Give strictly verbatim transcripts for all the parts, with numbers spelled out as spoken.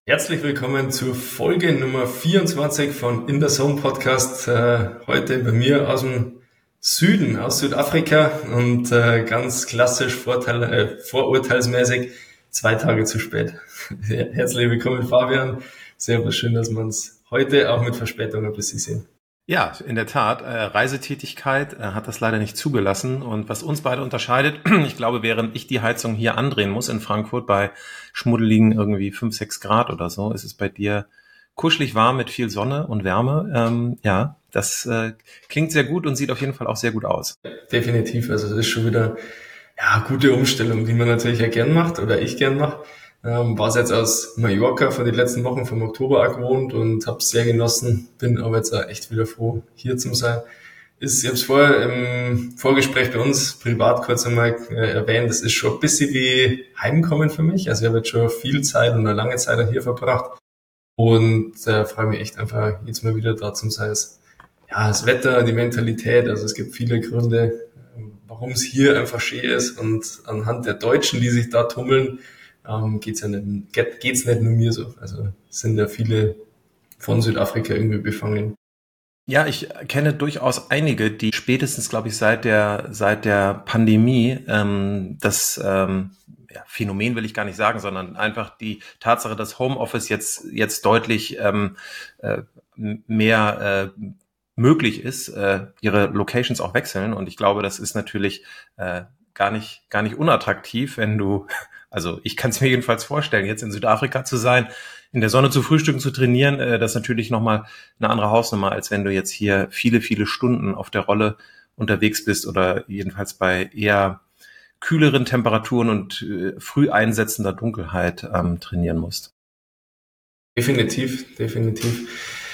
Herzlich willkommen zur Folge Nummer vierundzwanzig von In der Zone Podcast. Äh, heute bei mir aus dem Süden, aus Südafrika und äh, ganz klassisch Vorteil, äh, vorurteilsmäßig zwei Tage zu spät. Herzlich willkommen, Fabian. Sehr schön, dass wir uns heute auch mit Verspätung ein bisschen sehen. Ja, in der Tat. Äh, Reisetätigkeit äh, hat das leider nicht zugelassen. Und was uns beide unterscheidet, ich glaube, während ich die Heizung hier andrehen muss in Frankfurt bei schmuddeligen irgendwie fünf, sechs Grad oder so, ist es bei dir kuschelig warm mit viel Sonne und Wärme. Ähm, ja, das äh, klingt sehr gut und sieht auf jeden Fall auch sehr gut aus. Definitiv. Also das ist schon wieder ja gute Umstellung, die man natürlich ja gern macht oder ich gern mache. Ähm, war jetzt aus Mallorca von den letzten Wochen vom Oktober auch gewohnt und habe es sehr genossen, bin aber jetzt auch echt wieder froh, hier zu sein. Ist, ich habe es vorher im Vorgespräch bei uns privat kurz einmal äh, erwähnt, das ist schon ein bisschen wie Heimkommen für mich. Also ich habe jetzt schon viel Zeit und eine lange Zeit auch hier verbracht und äh, freue mich echt einfach jetzt mal wieder da zu sein. Ja, das Wetter, die Mentalität, also es gibt viele Gründe, warum es hier einfach schön ist und anhand der Deutschen, die sich da tummeln, ähm, geht's ja nicht, geht, geht's nicht nur mir so. Also es sind ja viele von Südafrika irgendwie befangen. Ja, ich kenne durchaus einige, die spätestens, glaube ich, seit der seit der Pandemie ähm, das ähm, ja, Phänomen will ich gar nicht sagen, sondern einfach die Tatsache, dass Homeoffice jetzt jetzt deutlich ähm, äh, mehr äh, möglich ist, äh, ihre Locations auch wechseln. Und ich glaube, das ist natürlich äh, gar nicht gar nicht unattraktiv, wenn du, also ich kann es mir jedenfalls vorstellen, jetzt in Südafrika zu sein, in der Sonne zu frühstücken, zu trainieren, äh, das ist natürlich nochmal eine andere Hausnummer, als wenn du jetzt hier viele, viele Stunden auf der Rolle unterwegs bist oder jedenfalls bei eher kühleren Temperaturen und äh, früh einsetzender Dunkelheit ähm, trainieren musst. Definitiv, definitiv.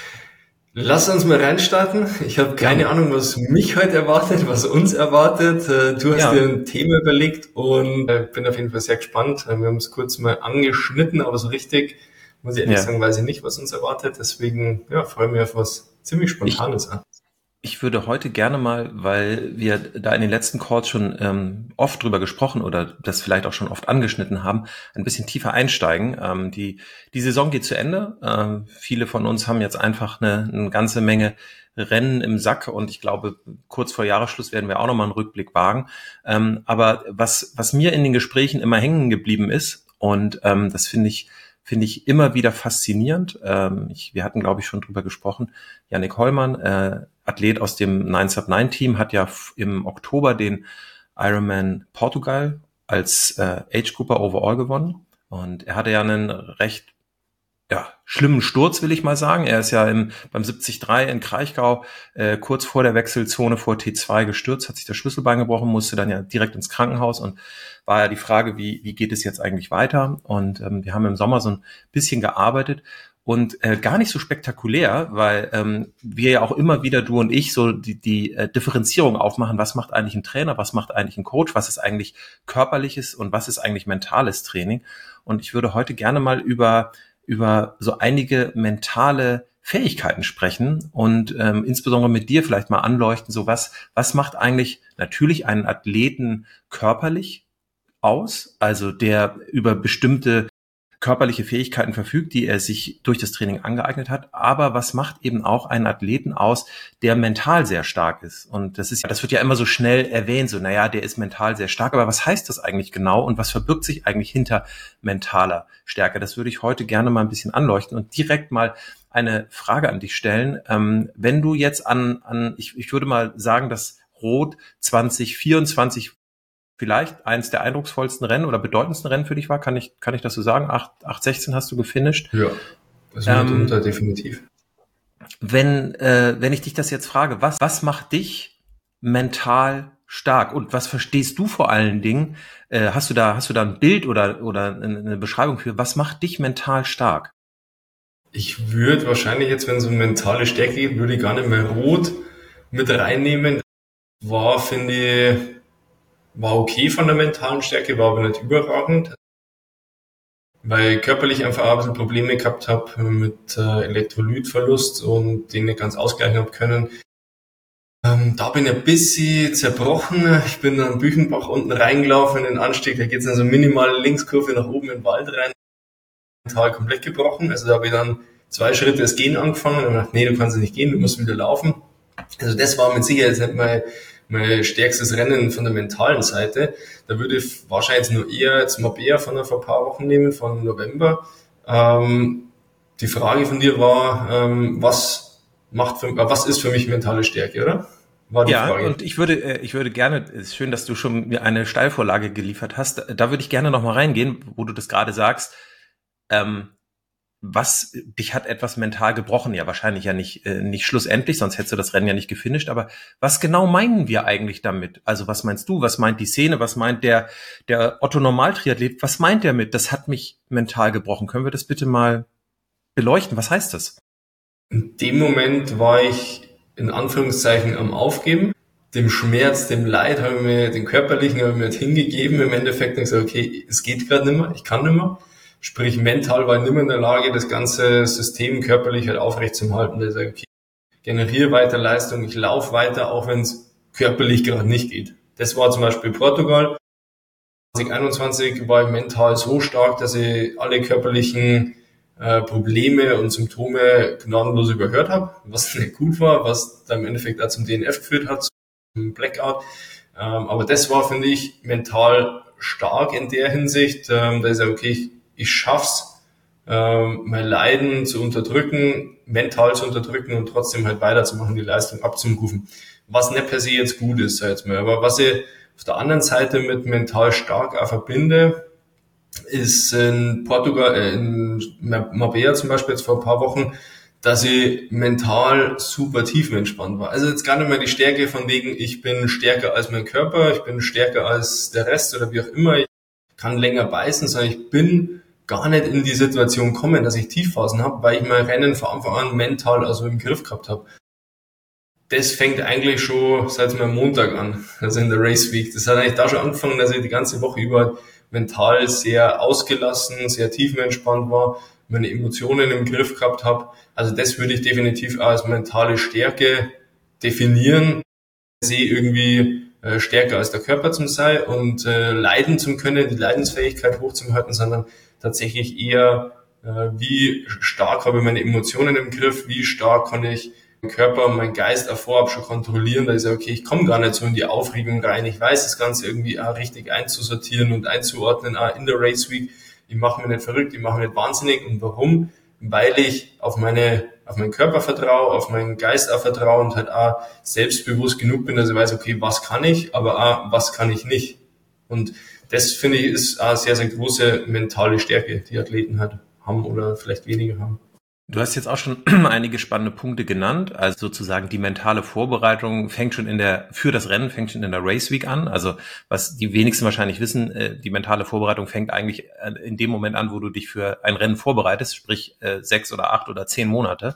Lass uns mal reinstarten. Ich habe keine Gerne. Ahnung, was mich heute erwartet, was uns erwartet. Äh, Du hast dir Ja, ein Thema überlegt und äh, bin auf jeden Fall sehr gespannt. Äh, Wir haben es kurz mal angeschnitten, aber so richtig, muss ich ehrlich ja. sagen, weiß ich nicht, was uns erwartet. Deswegen ja, freue mich auf was ziemlich Ich Spontanes an. Ich würde heute gerne mal, weil wir da in den letzten Calls schon ähm, oft drüber gesprochen oder das vielleicht auch schon oft angeschnitten haben, ein bisschen tiefer einsteigen. Ähm, die, die Saison geht zu Ende. Ähm, viele von uns haben jetzt einfach eine, eine ganze Menge Rennen im Sack und ich glaube, kurz vor Jahresschluss werden wir auch nochmal einen Rückblick wagen. Ähm, aber was, was mir in den Gesprächen immer hängen geblieben ist, und ähm, das finde ich finde ich immer wieder faszinierend. Ähm, ich, wir hatten, glaube ich, schon drüber gesprochen. Yannick Hollmann, äh, Athlet aus dem nine sub nine Team, hat ja f- im Oktober den Ironman Portugal als äh, Age Grouper Overall gewonnen. Und er hatte ja einen recht ja, schlimmen Sturz, will ich mal sagen. Er ist ja im, beim siebzig drei in Kraichgau äh, kurz vor der Wechselzone vor T zwei gestürzt, hat sich das Schlüsselbein gebrochen, musste dann ja direkt ins Krankenhaus und war ja die Frage, wie, wie geht es jetzt eigentlich weiter? Und ähm, wir haben im Sommer so ein bisschen gearbeitet und äh, gar nicht so spektakulär, weil ähm, wir ja auch immer wieder, du und ich, so die, die äh, Differenzierung aufmachen, was macht eigentlich ein Trainer, was macht eigentlich ein Coach, was ist eigentlich körperliches und was ist eigentlich mentales Training. Und ich würde heute gerne mal über über so einige mentale Fähigkeiten sprechen und ähm, insbesondere mit dir vielleicht mal anleuchten, so was, was macht eigentlich natürlich einen Athleten körperlich aus, also der über bestimmte körperliche Fähigkeiten verfügt, die er sich durch das Training angeeignet hat. Aber was macht eben auch einen Athleten aus, der mental sehr stark ist? Und das ist, das wird ja immer so schnell erwähnt, so, naja, der ist mental sehr stark. Aber was heißt das eigentlich genau? Und was verbirgt sich eigentlich hinter mentaler Stärke? Das würde ich heute gerne mal ein bisschen anleuchten und direkt mal eine Frage an dich stellen. Ähm, wenn du jetzt an, an, ich, ich würde mal sagen, dass Rot zwanzig vierundzwanzig vielleicht eins der eindrucksvollsten Rennen oder bedeutendsten Rennen für dich war, kann ich, kann ich das so sagen? acht sechzehn hast du gefinisht. Ja, also mitunter Ähm, definitiv. wenn, äh, wenn ich dich das jetzt frage, was, was macht dich mental stark und was verstehst du vor allen Dingen? Äh, hast du da, hast du da ein Bild oder, oder eine Beschreibung für, was macht dich mental stark? Ich würde wahrscheinlich jetzt, wenn es um mentale Stärke geht, würde ich gar nicht mehr Rot mit reinnehmen. War, finde ich, war okay von der mentalen Stärke, war aber nicht überragend, weil ich körperlich einfach auch ein bisschen Probleme gehabt habe mit äh, Elektrolytverlust und den nicht ganz ausgleichen habe können. Ähm, da bin ich ein bisschen zerbrochen. Ich bin am Büchenbach unten reingelaufen in den Anstieg, da geht's dann so minimal Linkskurve nach oben in den Wald rein. mental komplett gebrochen. Also da habe ich dann zwei Schritte das Gehen angefangen und gedacht, nee, du kannst nicht gehen, du musst wieder laufen. Also das war mit Sicherheit jetzt nicht mein, mein stärkstes Rennen von der mentalen Seite. Da würde ich wahrscheinlich jetzt nur eher jetzt Marbella von vor ein paar Wochen nehmen, von November. Ähm, die Frage von dir war, ähm, was macht für, äh, was ist für mich mentale Stärke, oder? War die Ja, Frage. und ich würde, äh, ich würde gerne, es ist schön, dass du schon mir eine Steilvorlage geliefert hast. Da würde ich gerne noch mal reingehen, wo du das gerade sagst. Ähm, was, dich hat etwas mental gebrochen, ja wahrscheinlich ja nicht, äh, nicht schlussendlich, sonst hättest du das Rennen ja nicht gefinisht, aber was genau meinen wir eigentlich damit? Also was meinst du, was meint die Szene, was meint der, der Otto-Normal-Triathlet, was meint der mit, das hat mich mental gebrochen? Können wir das bitte mal beleuchten? Was heißt das? In dem Moment war ich in Anführungszeichen am Aufgeben. Dem Schmerz, dem Leid habe ich mir, den körperlichen habe ich mir hingegeben im Endeffekt und gesagt, okay, es geht gerade nicht mehr, ich kann nicht mehr. Sprich, mental war ich nicht mehr in der Lage, das ganze System körperlich halt aufrechtzuerhalten. Da sage ich, okay, ich generiere weiter Leistung, ich laufe weiter, auch wenn es körperlich gerade nicht geht. Das war zum Beispiel Portugal. zwanzig einundzwanzig war ich mental so stark, dass ich alle körperlichen äh, Probleme und Symptome gnadenlos überhört habe, was nicht gut war, was dann im Endeffekt auch zum D N F geführt hat, zum Blackout. Ähm, aber das war, finde ich, mental stark in der Hinsicht, ähm, da ist ja okay, ich ich schaff's, ähm, mein Leiden zu unterdrücken, mental zu unterdrücken und trotzdem halt weiterzumachen, die Leistung abzurufen. Was nicht per se jetzt gut ist, sag ich jetzt mal. Aber was ich auf der anderen Seite mit mental stark auch verbinde, ist in Portugal, äh, in Marbella zum Beispiel jetzt vor ein paar Wochen, dass ich mental super tiefenentspannt war. Also jetzt gar nicht mehr die Stärke von wegen, ich bin stärker als mein Körper, ich bin stärker als der Rest oder wie auch immer, ich kann länger beißen, sondern ich bin gar nicht in die Situation kommen, dass ich Tiefphasen habe, weil ich mein Rennen von Anfang an mental also im Griff gehabt habe. Das fängt eigentlich schon seit meinem Montag an, also in der Race Week. Das hat eigentlich da schon angefangen, dass ich die ganze Woche über mental sehr ausgelassen, sehr tiefenentspannt war, meine Emotionen im Griff gehabt habe. Also das würde ich definitiv als mentale Stärke definieren. Ich sehe irgendwie äh, stärker als der Körper zum sein und äh, leiden zum können, die Leidensfähigkeit hochzuhalten, sondern tatsächlich eher, äh, wie stark habe ich meine Emotionen im Griff, wie stark kann ich meinen Körper und meinen Geist auch vorab schon kontrollieren, da ist ja okay, ich komme gar nicht so in die Aufregung rein, ich weiß das Ganze irgendwie auch richtig einzusortieren und einzuordnen, auch in der Race Week, ich mache mich nicht verrückt, ich mache mich nicht wahnsinnig und warum? Weil ich auf meine, auf meinen Körper vertraue, auf meinen Geist auch vertraue und halt auch selbstbewusst genug bin, dass ich weiß, okay, was kann ich, aber auch, was kann ich nicht. Und das, finde ich, ist eine sehr, sehr große mentale Stärke, die Athleten halt haben oder vielleicht weniger haben. Du hast jetzt auch schon einige spannende Punkte genannt. Also sozusagen die mentale Vorbereitung fängt schon in der, für das Rennen fängt schon in der Race Week an. Also was die wenigsten wahrscheinlich wissen, die mentale Vorbereitung fängt eigentlich in dem Moment an, wo du dich für ein Rennen vorbereitest, sprich sechs oder acht oder zehn Monate.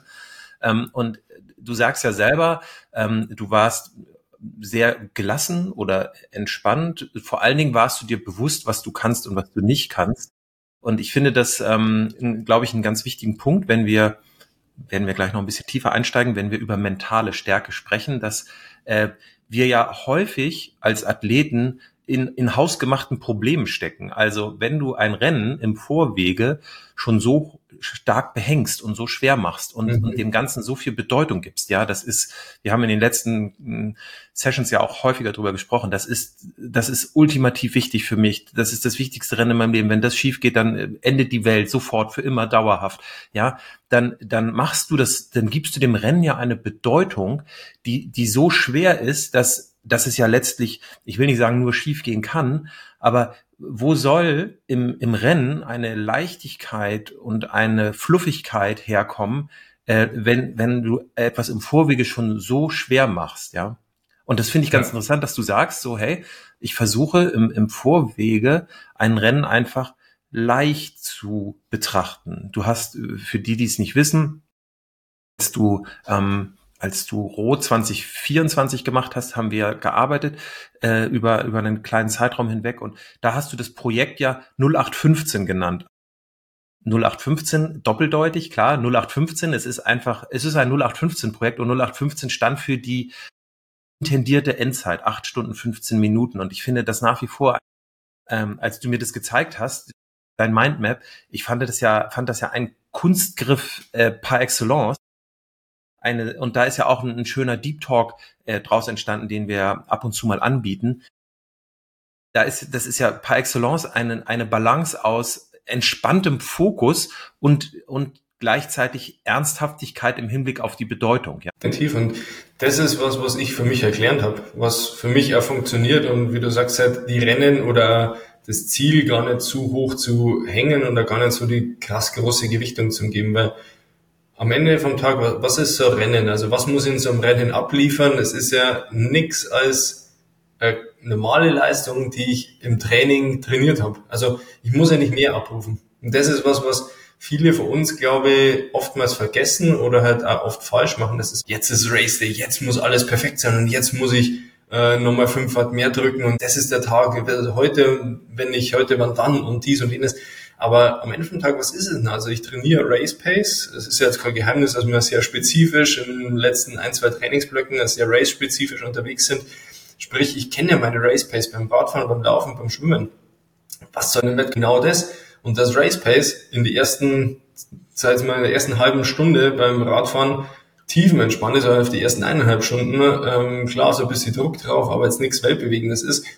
Und du sagst ja selber, du warst sehr gelassen oder entspannt. Vor allen Dingen warst du dir bewusst, was du kannst und was du nicht kannst. Und ich finde das, ähm, glaube ich, einen ganz wichtigen Punkt, wenn wir, werden wir gleich noch ein bisschen tiefer einsteigen, wenn wir über mentale Stärke sprechen, dass äh, wir ja häufig als Athleten in, in hausgemachten Problemen stecken. Also wenn du ein Rennen im Vorwege schon so stark behängst und so schwer machst und, mhm. und dem Ganzen so viel Bedeutung gibst, ja, das ist, wir haben in den letzten Sessions ja auch häufiger drüber gesprochen, das ist, das ist ultimativ wichtig für mich, das ist das wichtigste Rennen in meinem Leben, wenn das schief geht, dann endet die Welt sofort, für immer, dauerhaft, ja, dann, dann machst du das, dann gibst du dem Rennen ja eine Bedeutung, die, die so schwer ist, dass, dass es ja letztlich, ich will nicht sagen, nur schief gehen kann, aber wo soll im, im Rennen eine Leichtigkeit und eine Fluffigkeit herkommen, äh, wenn, wenn du etwas im Vorwege schon so schwer machst, ja? Und das finde ich ganz ja. interessant, dass du sagst, so, hey, ich versuche im, im Vorwege ein Rennen einfach leicht zu betrachten. Du hast, für die, die es nicht wissen, dass du, ähm, als du Rot zwanzig vierundzwanzig gemacht hast, haben wir gearbeitet äh, über über einen kleinen Zeitraum hinweg und da hast du das Projekt ja null acht fünfzehn genannt. null acht fünfzehn doppeldeutig, klar, null acht fünfzehn, es ist einfach, es ist ein null acht fünfzehn Projekt und null acht fünfzehn stand für die intendierte Endzeit, acht Stunden fünfzehn Minuten und ich finde das nach wie vor, ähm, als du mir das gezeigt hast, dein Mindmap, ich fand das ja, fand das ja ein Kunstgriff äh, par excellence. Eine, und da ist ja auch ein, ein schöner Deep Talk äh, draus entstanden, den wir ab und zu mal anbieten. Da ist, das ist ja par excellence eine, eine Balance aus entspanntem Fokus und, und gleichzeitig Ernsthaftigkeit im Hinblick auf die Bedeutung. Ja. Definitiv. Und das ist was, was ich für mich erklärt habe, was für mich auch funktioniert. Und wie du sagst, halt die Rennen oder das Ziel gar nicht zu hoch zu hängen und da gar nicht so die krass große Gewichtung zu geben, weil am Ende vom Tag, was ist so ein Rennen? Also was muss ich in so einem Rennen abliefern? Es ist ja nichts als eine normale Leistung, die ich im Training trainiert habe. Also ich muss ja nicht mehr abrufen. Und das ist was, was viele von uns, glaube ich, oftmals vergessen oder halt auch oft falsch machen. Das ist, jetzt ist Race Day, jetzt muss alles perfekt sein und jetzt muss ich äh, nochmal fünf Watt mehr drücken und das ist der Tag, heute, wenn ich heute, wann dann und dies und jenes. Aber am Ende vom Tag, was ist es denn? Also ich trainiere Race Pace. Es ist ja jetzt kein Geheimnis, dass wir sehr spezifisch in den letzten ein, zwei Trainingsblöcken sehr race-spezifisch unterwegs sind. Sprich, ich kenne ja meine Race Pace beim Radfahren, beim Laufen, beim Schwimmen. Was soll denn genau das? Und das Race Pace in die ersten, seit mal in der ersten halben Stunde beim Radfahren tiefenentspannt ist, oder auf die ersten eineinhalb Stunden, ähm, klar, so ein bisschen Druck drauf, aber jetzt nichts Weltbewegendes ist.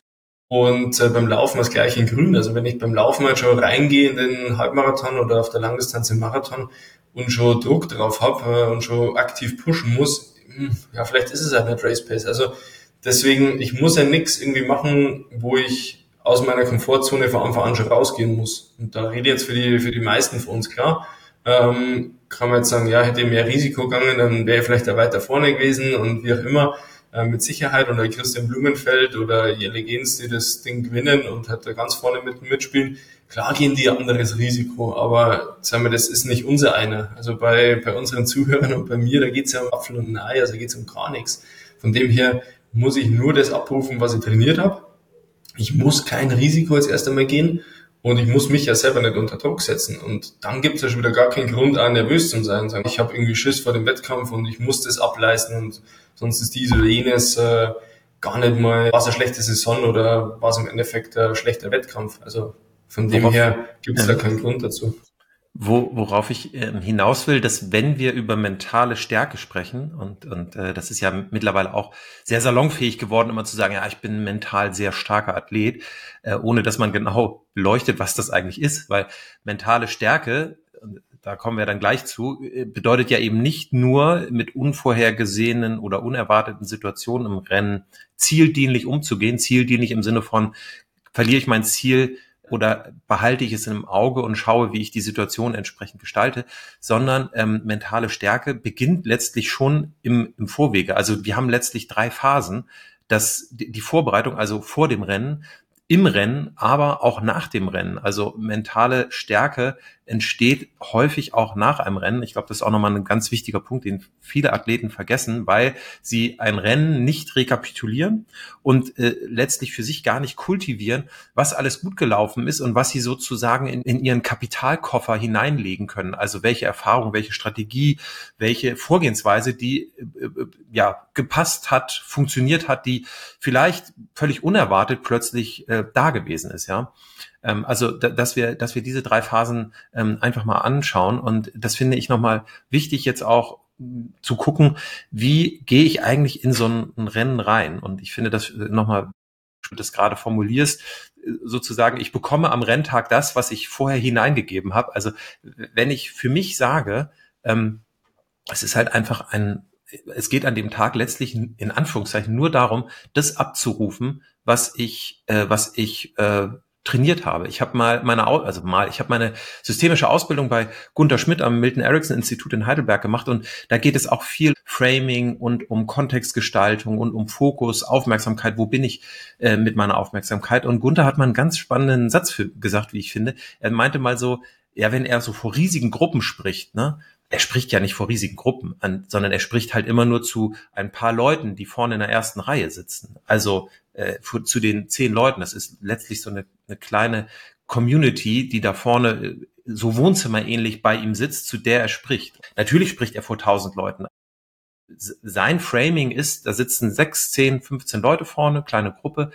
Und äh, beim Laufen das gleiche in Grün. Also wenn ich beim Laufen halt schon reingehe in den Halbmarathon oder auf der Langdistanz im Marathon und schon Druck drauf habe äh, und schon aktiv pushen muss, mh, ja, vielleicht ist es halt nicht Race Pace. Also deswegen, ich muss ja nichts irgendwie machen, wo ich aus meiner Komfortzone von Anfang an schon rausgehen muss. Und da rede ich jetzt für die für die meisten von uns, klar. Ähm, kann man jetzt sagen, ja, hätte ich mehr Risiko gegangen, dann wäre ich vielleicht da weiter vorne gewesen und wie auch immer. Mit Sicherheit, oder Christian Blumenfeld oder Jelle Gens, die das Ding gewinnen und halt da ganz vorne mit mitspielen. Klar gehen die ein anderes Risiko, aber sagen wir, das ist nicht unser einer. Also bei bei unseren Zuhörern und bei mir, da geht's ja um Apfel und ein Ei, also da geht's um gar nichts. Von dem her muss ich nur das abrufen, was ich trainiert habe. Ich muss kein Risiko jetzt erst einmal gehen und ich muss mich ja selber nicht unter Druck setzen. Und dann gibt's ja schon wieder gar keinen Grund, auch nervös zu sein. Sagen, ich habe irgendwie Schiss vor dem Wettkampf und ich muss das ableisten und sonst ist dies oder jenes äh, gar nicht mal, war es eine schlechte Saison oder war es im Endeffekt ein schlechter Wettkampf. Also von dem Worauf, her gibt es ja, da keinen Grund dazu. Wo, worauf ich äh, hinaus will, dass wenn wir über mentale Stärke sprechen, und, und äh, das ist ja mittlerweile auch sehr salonfähig geworden, immer zu sagen, ja, ich bin ein mental sehr starker Athlet, äh, ohne dass man genau beleuchtet, was das eigentlich ist, weil mentale Stärke, da kommen wir dann gleich zu, bedeutet ja eben nicht nur mit unvorhergesehenen oder unerwarteten Situationen im Rennen zieldienlich umzugehen, zieldienlich im Sinne von, verliere ich mein Ziel oder behalte ich es im Auge und schaue, wie ich die Situation entsprechend gestalte, sondern ähm, mentale Stärke beginnt letztlich schon im, im Vorwege. Also wir haben letztlich drei Phasen, dass die Vorbereitung, also vor dem Rennen, im Rennen, aber auch nach dem Rennen. Also mentale Stärke entsteht häufig auch nach einem Rennen. Ich glaube, das ist auch nochmal ein ganz wichtiger Punkt, den viele Athleten vergessen, weil sie ein Rennen nicht rekapitulieren und äh, letztlich für sich gar nicht kultivieren, was alles gut gelaufen ist und was sie sozusagen in, in ihren Kapitalkoffer hineinlegen können. Also welche Erfahrung, welche Strategie, welche Vorgehensweise, die äh, ja gepasst hat, funktioniert hat, die vielleicht völlig unerwartet plötzlich äh, da gewesen ist, ja. Ähm, also, da, dass wir, dass wir diese drei Phasen ähm, einfach mal anschauen, und das finde ich nochmal wichtig, jetzt auch m, zu gucken, wie gehe ich eigentlich in so ein, ein Rennen rein? Und ich finde das nochmal, du das gerade formulierst, sozusagen, ich bekomme am Renntag das, was ich vorher hineingegeben habe. Also, wenn ich für mich sage, ähm, es ist halt einfach ein es geht an dem Tag letztlich in Anführungszeichen nur darum, das abzurufen, was ich, äh, was ich äh, trainiert habe. Ich habe mal meine, also mal, ich habe meine systemische Ausbildung bei Gunther Schmidt am Milton Erickson Institut in Heidelberg gemacht, und da geht es auch viel Framing und um Kontextgestaltung und um Fokus, Aufmerksamkeit. Wo bin ich äh, mit meiner Aufmerksamkeit? Und Gunther hat mal einen ganz spannenden Satz für, gesagt, wie ich finde. Er meinte mal so, ja, wenn er so vor riesigen Gruppen spricht, ne? Er spricht ja nicht vor riesigen Gruppen an, sondern er spricht halt immer nur zu ein paar Leuten, die vorne in der ersten Reihe sitzen. Also äh, für, zu den zehn Leuten. Das ist letztlich so eine, eine kleine Community, die da vorne äh, so wohnzimmerähnlich bei ihm sitzt, zu der er spricht. Natürlich spricht er vor tausend Leuten. Sein Framing ist, da sitzen sechs, zehn, fünfzehn Leute vorne, kleine Gruppe.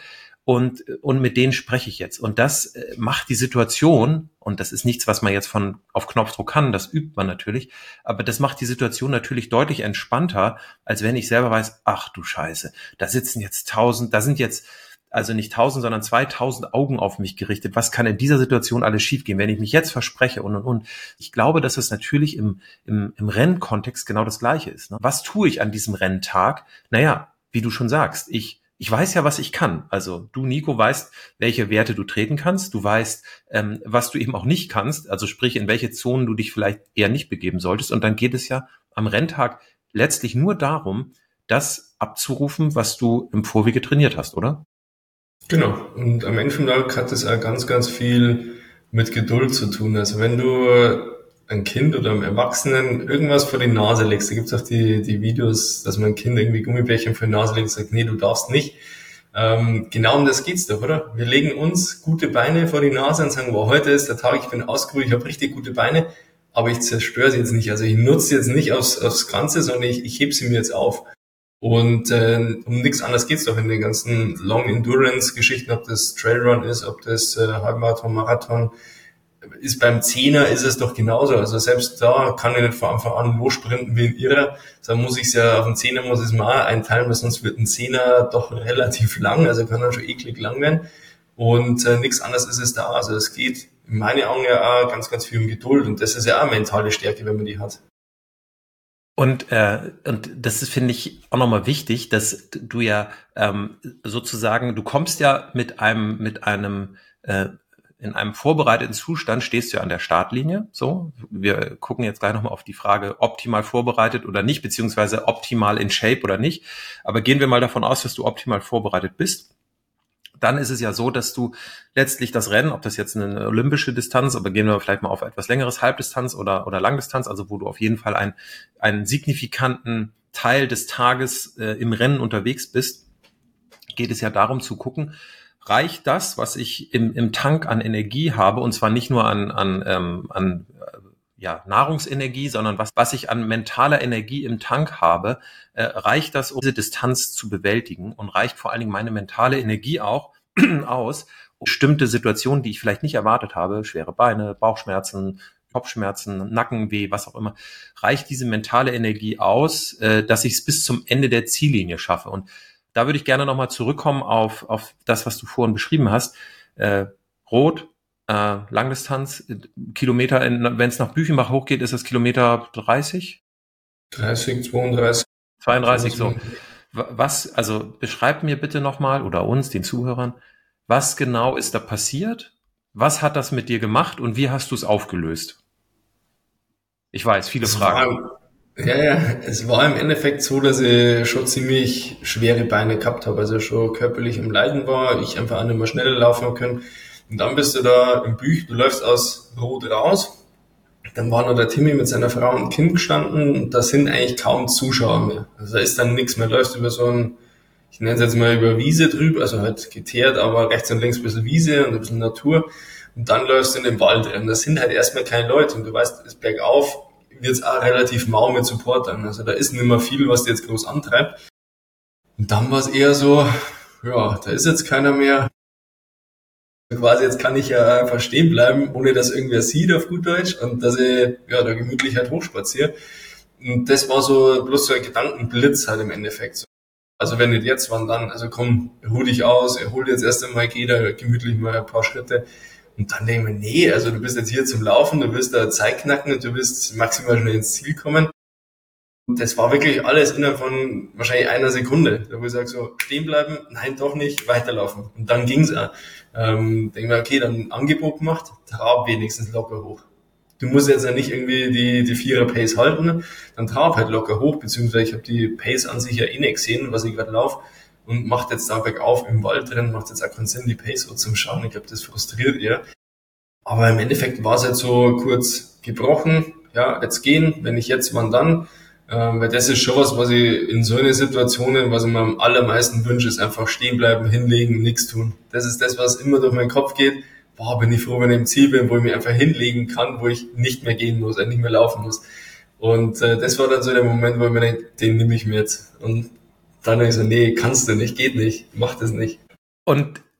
und, und mit denen spreche ich jetzt. Und das macht die Situation, und das ist nichts, was man jetzt von auf Knopfdruck kann, das übt man natürlich, aber das macht die Situation natürlich deutlich entspannter, als wenn ich selber weiß, ach du Scheiße, da sitzen jetzt tausend, da sind jetzt also nicht tausend, sondern zweitausend Augen auf mich gerichtet. Was kann in dieser Situation alles schiefgehen, wenn ich mich jetzt verspreche und, und, und. Ich glaube, dass es natürlich im, im, im Rennkontext genau das Gleiche ist. Ne? Was tue ich an diesem Renntag? Naja, wie du schon sagst, ich, ich weiß ja, was ich kann. Also du, Nico, weißt, welche Werte du treten kannst. Du weißt, ähm, was du eben auch nicht kannst. Also sprich, in welche Zonen du dich vielleicht eher nicht begeben solltest. Und dann geht es ja am Renntag letztlich nur darum, das abzurufen, was du im Vorwege trainiert hast, oder? Genau. Und am Ende vom Tag hat es auch ganz, ganz viel mit Geduld zu tun. Also wenn du ein Kind oder einem Erwachsenen irgendwas vor die Nase legst, da gibt's auch die, die Videos, dass man ein Kind irgendwie Gummibärchen vor die Nase legt und sagt, nee, du darfst nicht. Ähm, genau um das geht's doch, oder? Wir legen uns gute Beine vor die Nase und sagen, wow, heute ist der Tag, ich bin ausgeruht, ich habe richtig gute Beine, aber ich zerstöre sie jetzt nicht. Also ich nutze sie jetzt nicht aufs, aufs Ganze, sondern ich, ich hebe sie mir jetzt auf. Und äh, um nichts anderes geht's doch in den ganzen Long-Endurance-Geschichten, ob das Trailrun ist, ob das äh, Halbmarathon, Marathon ist. Beim Zehner ist es doch genauso. Also selbst da kann ich nicht von Anfang an lossprinten wie ein Irrer. Da muss ich es ja, auf den Zehner muss ich es mal einteilen, weil sonst wird ein Zehner doch relativ lang, also kann dann schon eklig lang werden. Und äh, nichts anderes ist es da. Also es geht in meinen Augen ja auch ganz, ganz viel um Geduld. Und das ist ja auch mentale Stärke, wenn man die hat. Und, äh, und das ist, finde ich, auch nochmal wichtig, dass du ja ähm, sozusagen, du kommst ja mit einem, mit einem, äh, in einem vorbereiteten Zustand, stehst du ja an der Startlinie. So, wir gucken jetzt gleich nochmal auf die Frage, optimal vorbereitet oder nicht, beziehungsweise optimal in Shape oder nicht. Aber gehen wir mal davon aus, dass du optimal vorbereitet bist. Dann ist es ja so, dass du letztlich das Rennen, ob das jetzt eine olympische Distanz, aber gehen wir vielleicht mal auf etwas längeres Halbdistanz oder oder Langdistanz, also wo du auf jeden Fall einen einen signifikanten Teil des Tages äh, im Rennen unterwegs bist, geht es ja darum zu gucken, reicht das, was ich im im Tank an Energie habe, und zwar nicht nur an an ähm, an äh, ja, Nahrungsenergie, sondern was was ich an mentaler Energie im Tank habe, äh, reicht das, um diese Distanz zu bewältigen, und reicht vor allen Dingen meine mentale Energie auch aus, um bestimmte Situationen, die ich vielleicht nicht erwartet habe, schwere Beine, Bauchschmerzen, Kopfschmerzen, Nackenweh, was auch immer, reicht diese mentale Energie aus, äh, dass ich es bis zum Ende der Ziellinie schaffe. Und da würde ich gerne nochmal zurückkommen auf, auf das, was du vorhin beschrieben hast. Äh, Rot, äh, Langdistanz, Kilometer, wenn es nach Büchenbach hochgeht, ist das Kilometer dreißig? dreißig, zweiunddreißig. zweiunddreißig, so. Was, also beschreib mir bitte nochmal oder uns, den Zuhörern, was genau ist da passiert? Was hat das mit dir gemacht und wie hast du es aufgelöst? Ich weiß, viele Es Fragen. war, ja, ja, es war im Endeffekt so, dass ich schon ziemlich schwere Beine gehabt habe, also schon körperlich im Leiden war, ich einfach auch nicht mehr schneller laufen können. Und dann bist du da im Büch, du läufst aus Rot raus. Dann war noch der Timmy mit seiner Frau und Kind gestanden und da sind eigentlich kaum Zuschauer mehr. Also da ist dann nichts mehr, läufst über so ein, ich nenne es jetzt mal über Wiese drüber, also halt geteert, aber rechts und links ein bisschen Wiese und ein bisschen Natur. Und dann läufst du in den Wald rein. Da sind halt erstmal keine Leute und du weißt, es bergauf wird es auch relativ mau mit Supportern. Also da ist nicht mehr viel, was dir jetzt groß antreibt. Und dann war es eher so, ja, da ist jetzt keiner mehr. Quasi jetzt kann ich ja einfach stehen bleiben, ohne dass irgendwer sieht auf gut Deutsch und dass ich ja da gemütlich halt hochspaziere. Und das war so bloß so ein Gedankenblitz halt im Endeffekt. So. Also wenn nicht jetzt, wann dann? Also komm, ruh dich aus, erhol jetzt erst einmal, geh da gemütlich mal ein paar Schritte. Und dann denke ich mir, nee, also du bist jetzt hier zum Laufen, du willst da Zeit knacken und du willst maximal schnell ins Ziel kommen. Und das war wirklich alles innerhalb von wahrscheinlich einer Sekunde. Da wo ich sage so, stehen bleiben, nein, doch nicht, weiterlaufen. Und dann ging's auch. Ähm, denke mir, okay, dann ein Angebot gemacht, trab wenigstens locker hoch. Du musst jetzt ja nicht irgendwie die, die Vierer-Pace halten, dann trab halt locker hoch, beziehungsweise ich habe die Pace an sich ja eh nicht gesehen, was ich gerade laufe, und macht jetzt da bergauf im Wald drin, macht jetzt auch keinen Sinn, die Pace so zum Schauen. Ich glaube, das frustriert eher. Aber im Endeffekt war es halt so kurz gebrochen, ja, jetzt gehen, wenn nicht jetzt, wann dann? Ähm, weil das ist schon was, was ich in so einer Situation, was ich mir am allermeisten wünsche, ist einfach stehen bleiben, hinlegen, nichts tun. Das ist das, was immer durch meinen Kopf geht. Boah, bin ich froh, wenn ich im Ziel bin, wo ich mich einfach hinlegen kann, wo ich nicht mehr gehen muss, nicht mehr laufen muss. Und äh, das war dann so der Moment, wo ich mir denke, den nehme ich mir jetzt. Und dann denke ich so, nee, kannst du nicht, geht nicht, mach das nicht. Und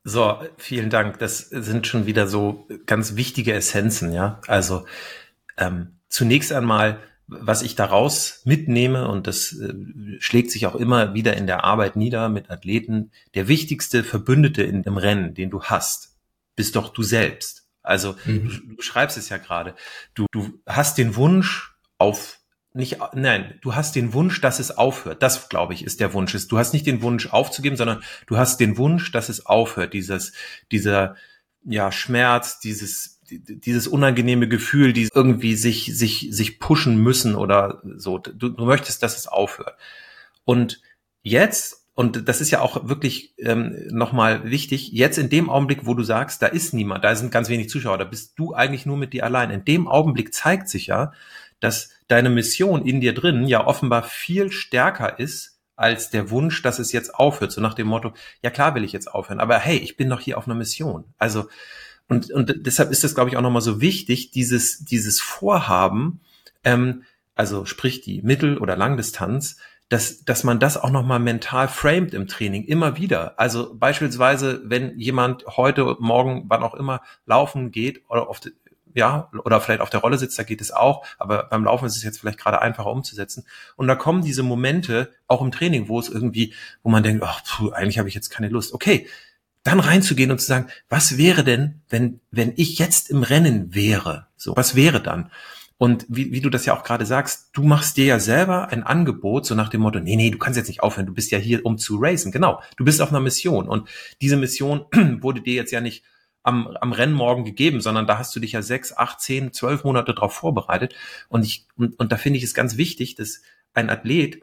So, vielen Dank. Das sind schon wieder so ganz wichtige Essenzen, ja. Also ähm, zunächst einmal, was ich daraus mitnehme, und das äh, schlägt sich auch immer wieder in der Arbeit nieder mit Athleten, der wichtigste Verbündete in dem Rennen, den du hast, bist doch du selbst. Also Mhm. du, du schreibst es ja gerade. Du, du hast den Wunsch auf nicht, nein, du hast den Wunsch, dass es aufhört. Das, glaube ich, ist der Wunsch. Du hast nicht den Wunsch aufzugeben, sondern du hast den Wunsch, dass es aufhört. Dieses, dieser, ja, Schmerz, dieses, dieses unangenehme Gefühl, die irgendwie sich, sich, sich pushen müssen oder so. Du, du möchtest, dass es aufhört. Und jetzt, und das ist ja auch wirklich ähm, nochmal wichtig, jetzt in dem Augenblick, wo du sagst, da ist niemand, da sind ganz wenig Zuschauer, da bist du eigentlich nur mit dir allein. In dem Augenblick zeigt sich ja, dass deine Mission in dir drin ja offenbar viel stärker ist als der Wunsch, dass es jetzt aufhört. So nach dem Motto, ja klar will ich jetzt aufhören, aber hey, ich bin doch hier auf einer Mission. Also, und, und deshalb ist das, glaube ich, auch nochmal so wichtig, dieses, dieses Vorhaben, ähm, also sprich die Mittel- oder Langdistanz, dass, dass man das auch nochmal mental framet im Training, immer wieder. Also beispielsweise, wenn jemand heute, morgen, wann auch immer laufen geht oder auf die, ja, oder vielleicht auf der Rolle sitzt, da geht es auch, aber beim Laufen ist es jetzt vielleicht gerade einfacher umzusetzen. Und da kommen diese Momente, auch im Training, wo es irgendwie, wo man denkt, ach, puh, eigentlich habe ich jetzt keine Lust. Okay, dann reinzugehen und zu sagen, was wäre denn, wenn, wenn ich jetzt im Rennen wäre? So, was wäre dann? Und wie, wie du das ja auch gerade sagst, du machst dir ja selber ein Angebot, so nach dem Motto, nee, nee, du kannst jetzt nicht aufhören, du bist ja hier, um zu racen. Genau, du bist auf einer Mission. Und diese Mission wurde dir jetzt ja nicht am, am Rennmorgen gegeben, sondern da hast du dich ja sechs, acht, zehn, zwölf Monate darauf vorbereitet. Und ich, und, und da finde ich es ganz wichtig, dass ein Athlet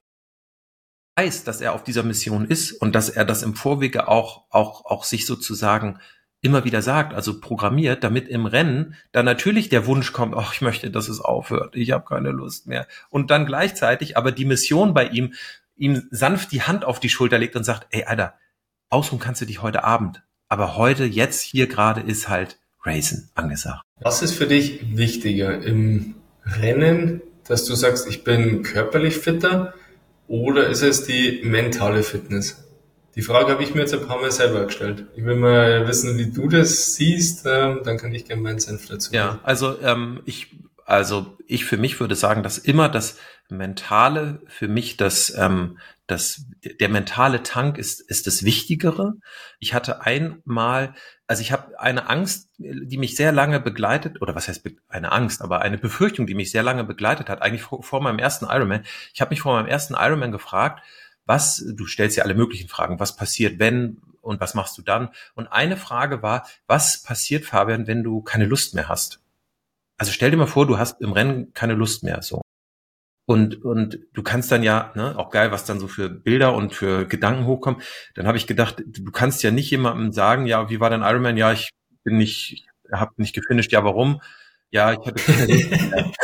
weiß, dass er auf dieser Mission ist und dass er das im Vorwege auch, auch, auch sich sozusagen immer wieder sagt, also programmiert, damit im Rennen dann natürlich der Wunsch kommt, ach, ich möchte, dass es aufhört, ich habe keine Lust mehr. Und dann gleichzeitig aber die Mission bei ihm, ihm sanft die Hand auf die Schulter legt und sagt, ey, Alter, ausruhen kannst du dich heute Abend. Aber heute, jetzt, hier gerade ist halt Racen angesagt. Was ist für dich wichtiger im Rennen, dass du sagst, ich bin körperlich fitter, oder ist es die mentale Fitness? Die Frage habe ich mir jetzt ein paar Mal selber gestellt. Ich will mal wissen, wie du das siehst, ähm, dann kann ich gerne meinen Senf dazu geben. Ja, also ähm, ich, also ich für mich würde sagen, dass immer das Mentale für mich das, ähm, das der mentale Tank ist ist das Wichtigere. Ich hatte einmal, also ich habe eine Angst, die mich sehr lange begleitet, oder was heißt eine Angst, aber eine Befürchtung, die mich sehr lange begleitet hat, eigentlich vor, vor meinem ersten Ironman. Ich habe mich vor meinem ersten Ironman gefragt, was, du stellst ja alle möglichen Fragen, was passiert, wenn und was machst du dann? Und eine Frage war, was passiert, Fabian, wenn du keine Lust mehr hast? Also stell dir mal vor, du hast im Rennen keine Lust mehr, so. Und, und du kannst dann ja, ne, auch geil, was dann so für Bilder und für Gedanken hochkommen. Dann habe ich gedacht, du kannst ja nicht jemandem sagen, ja, wie war dein Ironman? Ja, ich bin nicht, ich habe nicht gefinisht. Ja, warum? Ja, ich hatte keine Lust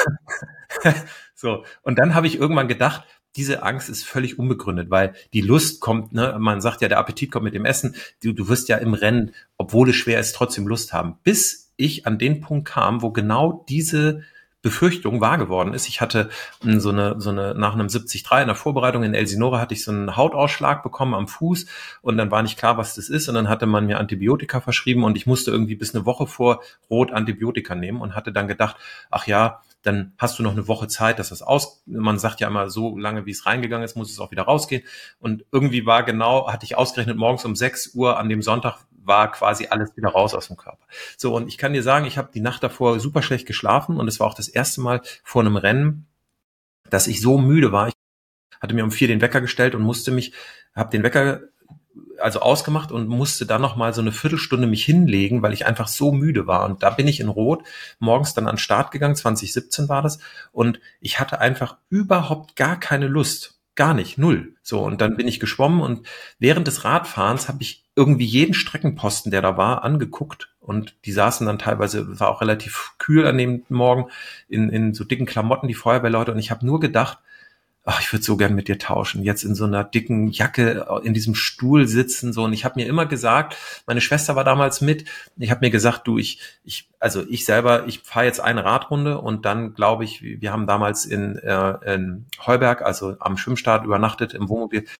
mehr. So. Und dann habe ich irgendwann gedacht, diese Angst ist völlig unbegründet, weil die Lust kommt, ne, man sagt ja, der Appetit kommt mit dem Essen. Du, du wirst ja im Rennen, obwohl es schwer ist, trotzdem Lust haben. Bis ich an den Punkt kam, wo genau diese Befürchtung wahr geworden ist. Ich hatte so eine, so eine, nach einem siebzig drei in der Vorbereitung in Elsinore hatte ich so einen Hautausschlag bekommen am Fuß und dann war nicht klar, was das ist und dann hatte man mir Antibiotika verschrieben und ich musste irgendwie bis eine Woche vor Rot Antibiotika nehmen und hatte dann gedacht, ach ja, dann hast du noch eine Woche Zeit, dass das aus, man sagt ja immer, so lange wie es reingegangen ist, muss es auch wieder rausgehen. Und irgendwie war genau, hatte ich ausgerechnet, morgens um sechs Uhr an dem Sonntag war quasi alles wieder raus aus dem Körper. So, und ich kann dir sagen, ich habe die Nacht davor super schlecht geschlafen und es war auch das erste Mal vor einem Rennen, dass ich so müde war. Ich hatte mir um vier den Wecker gestellt und musste mich, habe den Wecker also ausgemacht und musste dann noch mal so eine Viertelstunde mich hinlegen, weil ich einfach so müde war. Und da bin ich in Rot morgens dann an den Start gegangen, zwanzig siebzehn war das. Und ich hatte einfach überhaupt gar keine Lust. Gar nicht, null. So, und dann bin ich geschwommen und während des Radfahrens habe ich irgendwie jeden Streckenposten, der da war, angeguckt. Und die saßen dann teilweise, war auch relativ kühl an dem Morgen, in, in so dicken Klamotten, die Feuerwehrleute. Und ich habe nur gedacht, ach, ich würde so gern mit dir tauschen, jetzt in so einer dicken Jacke in diesem Stuhl sitzen, so. Und ich habe mir immer gesagt, meine Schwester war damals mit, ich habe mir gesagt, du, ich, ich, also ich selber, ich fahre jetzt eine Radrunde und dann glaube ich, wir haben damals in, äh, in Heuberg, also am Schwimmstart übernachtet im Wohnmobil.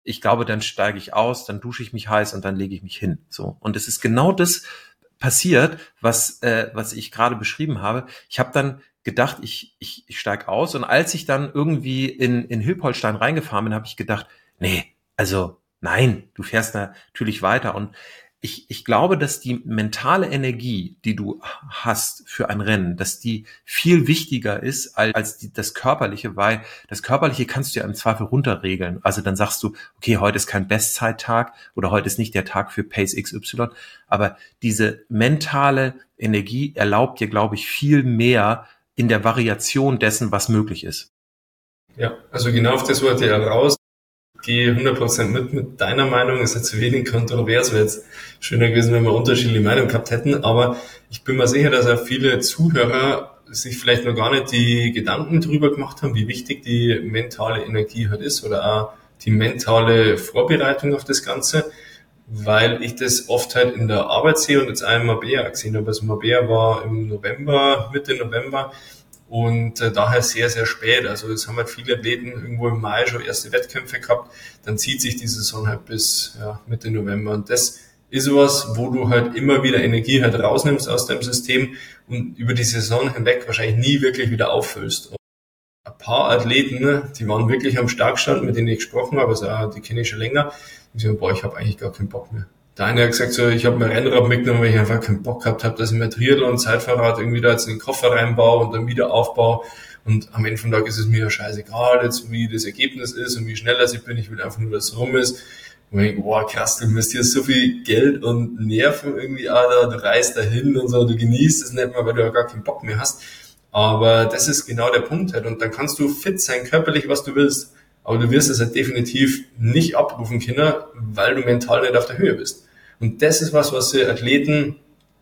ich glaube, dann steige ich aus, dann dusche ich mich heiß und dann lege ich mich hin. So. Und es ist genau das passiert, was, äh, was ich gerade beschrieben habe. Ich habe dann gedacht, ich, ich, ich steige aus, und als ich dann irgendwie in, in Hilpoltstein reingefahren bin, habe ich gedacht, nee, also nein, du fährst natürlich weiter. Und ich, ich glaube, dass die mentale Energie, die du hast für ein Rennen, dass die viel wichtiger ist als, als die, das Körperliche, weil das Körperliche kannst du ja im Zweifel runterregeln. Also dann sagst du, okay, heute ist kein Bestzeittag oder heute ist nicht der Tag für Pace X Y, aber diese mentale Energie erlaubt dir, glaube ich, viel mehr in der Variation dessen, was möglich ist. Ja, also genau auf das wollte ich ja raus. Gehe hundert Prozent mit mit deiner Meinung, ist jetzt wenig kontrovers, wäre jetzt schöner gewesen, wenn wir unterschiedliche Meinungen gehabt hätten, aber ich bin mir sicher, dass auch viele Zuhörer sich vielleicht noch gar nicht die Gedanken drüber gemacht haben, wie wichtig die mentale Energie halt ist oder auch die mentale Vorbereitung auf das Ganze, weil ich das oft halt in der Arbeit sehe und jetzt auch im Marbella gesehen habe. Also Marbella war im November, Mitte November, und äh, daher sehr, sehr spät. Also es haben halt viele Athleten irgendwo im Mai schon erste Wettkämpfe gehabt. Dann zieht sich die Saison halt bis ja, Mitte November. Und das ist was, wo du halt immer wieder Energie halt rausnimmst aus deinem System und über die Saison hinweg wahrscheinlich nie wirklich wieder auffüllst. Und ein paar Athleten, ne, die waren wirklich am Starkstand, mit denen ich gesprochen habe, also auch, die kenne ich schon länger. Und sie sagen, boah, ich habe eigentlich gar keinen Bock mehr. Der eine hat gesagt, so, ich habe mir Rennrad mitgenommen, weil ich einfach keinen Bock gehabt habe, dass ich mir Triathlon-Zeitfahrrad irgendwie da jetzt in den Koffer reinbaue und dann wieder aufbaue. Und am Ende vom Tag ist es mir ja scheißegal, jetzt wie das Ergebnis ist und wie schnell das ich bin. Ich will einfach nur, dass es rum ist. Und ich denke, boah, krass, du investierst so viel Geld und Nerven irgendwie auch da, du reist da hin und so, du genießt es nicht mehr, weil du ja gar keinen Bock mehr hast. Aber das ist genau der Punkt halt. Und dann kannst du fit sein, körperlich, was du willst. Aber du wirst es halt definitiv nicht abrufen können, weil du mental nicht auf der Höhe bist. Und das ist was, was die Athleten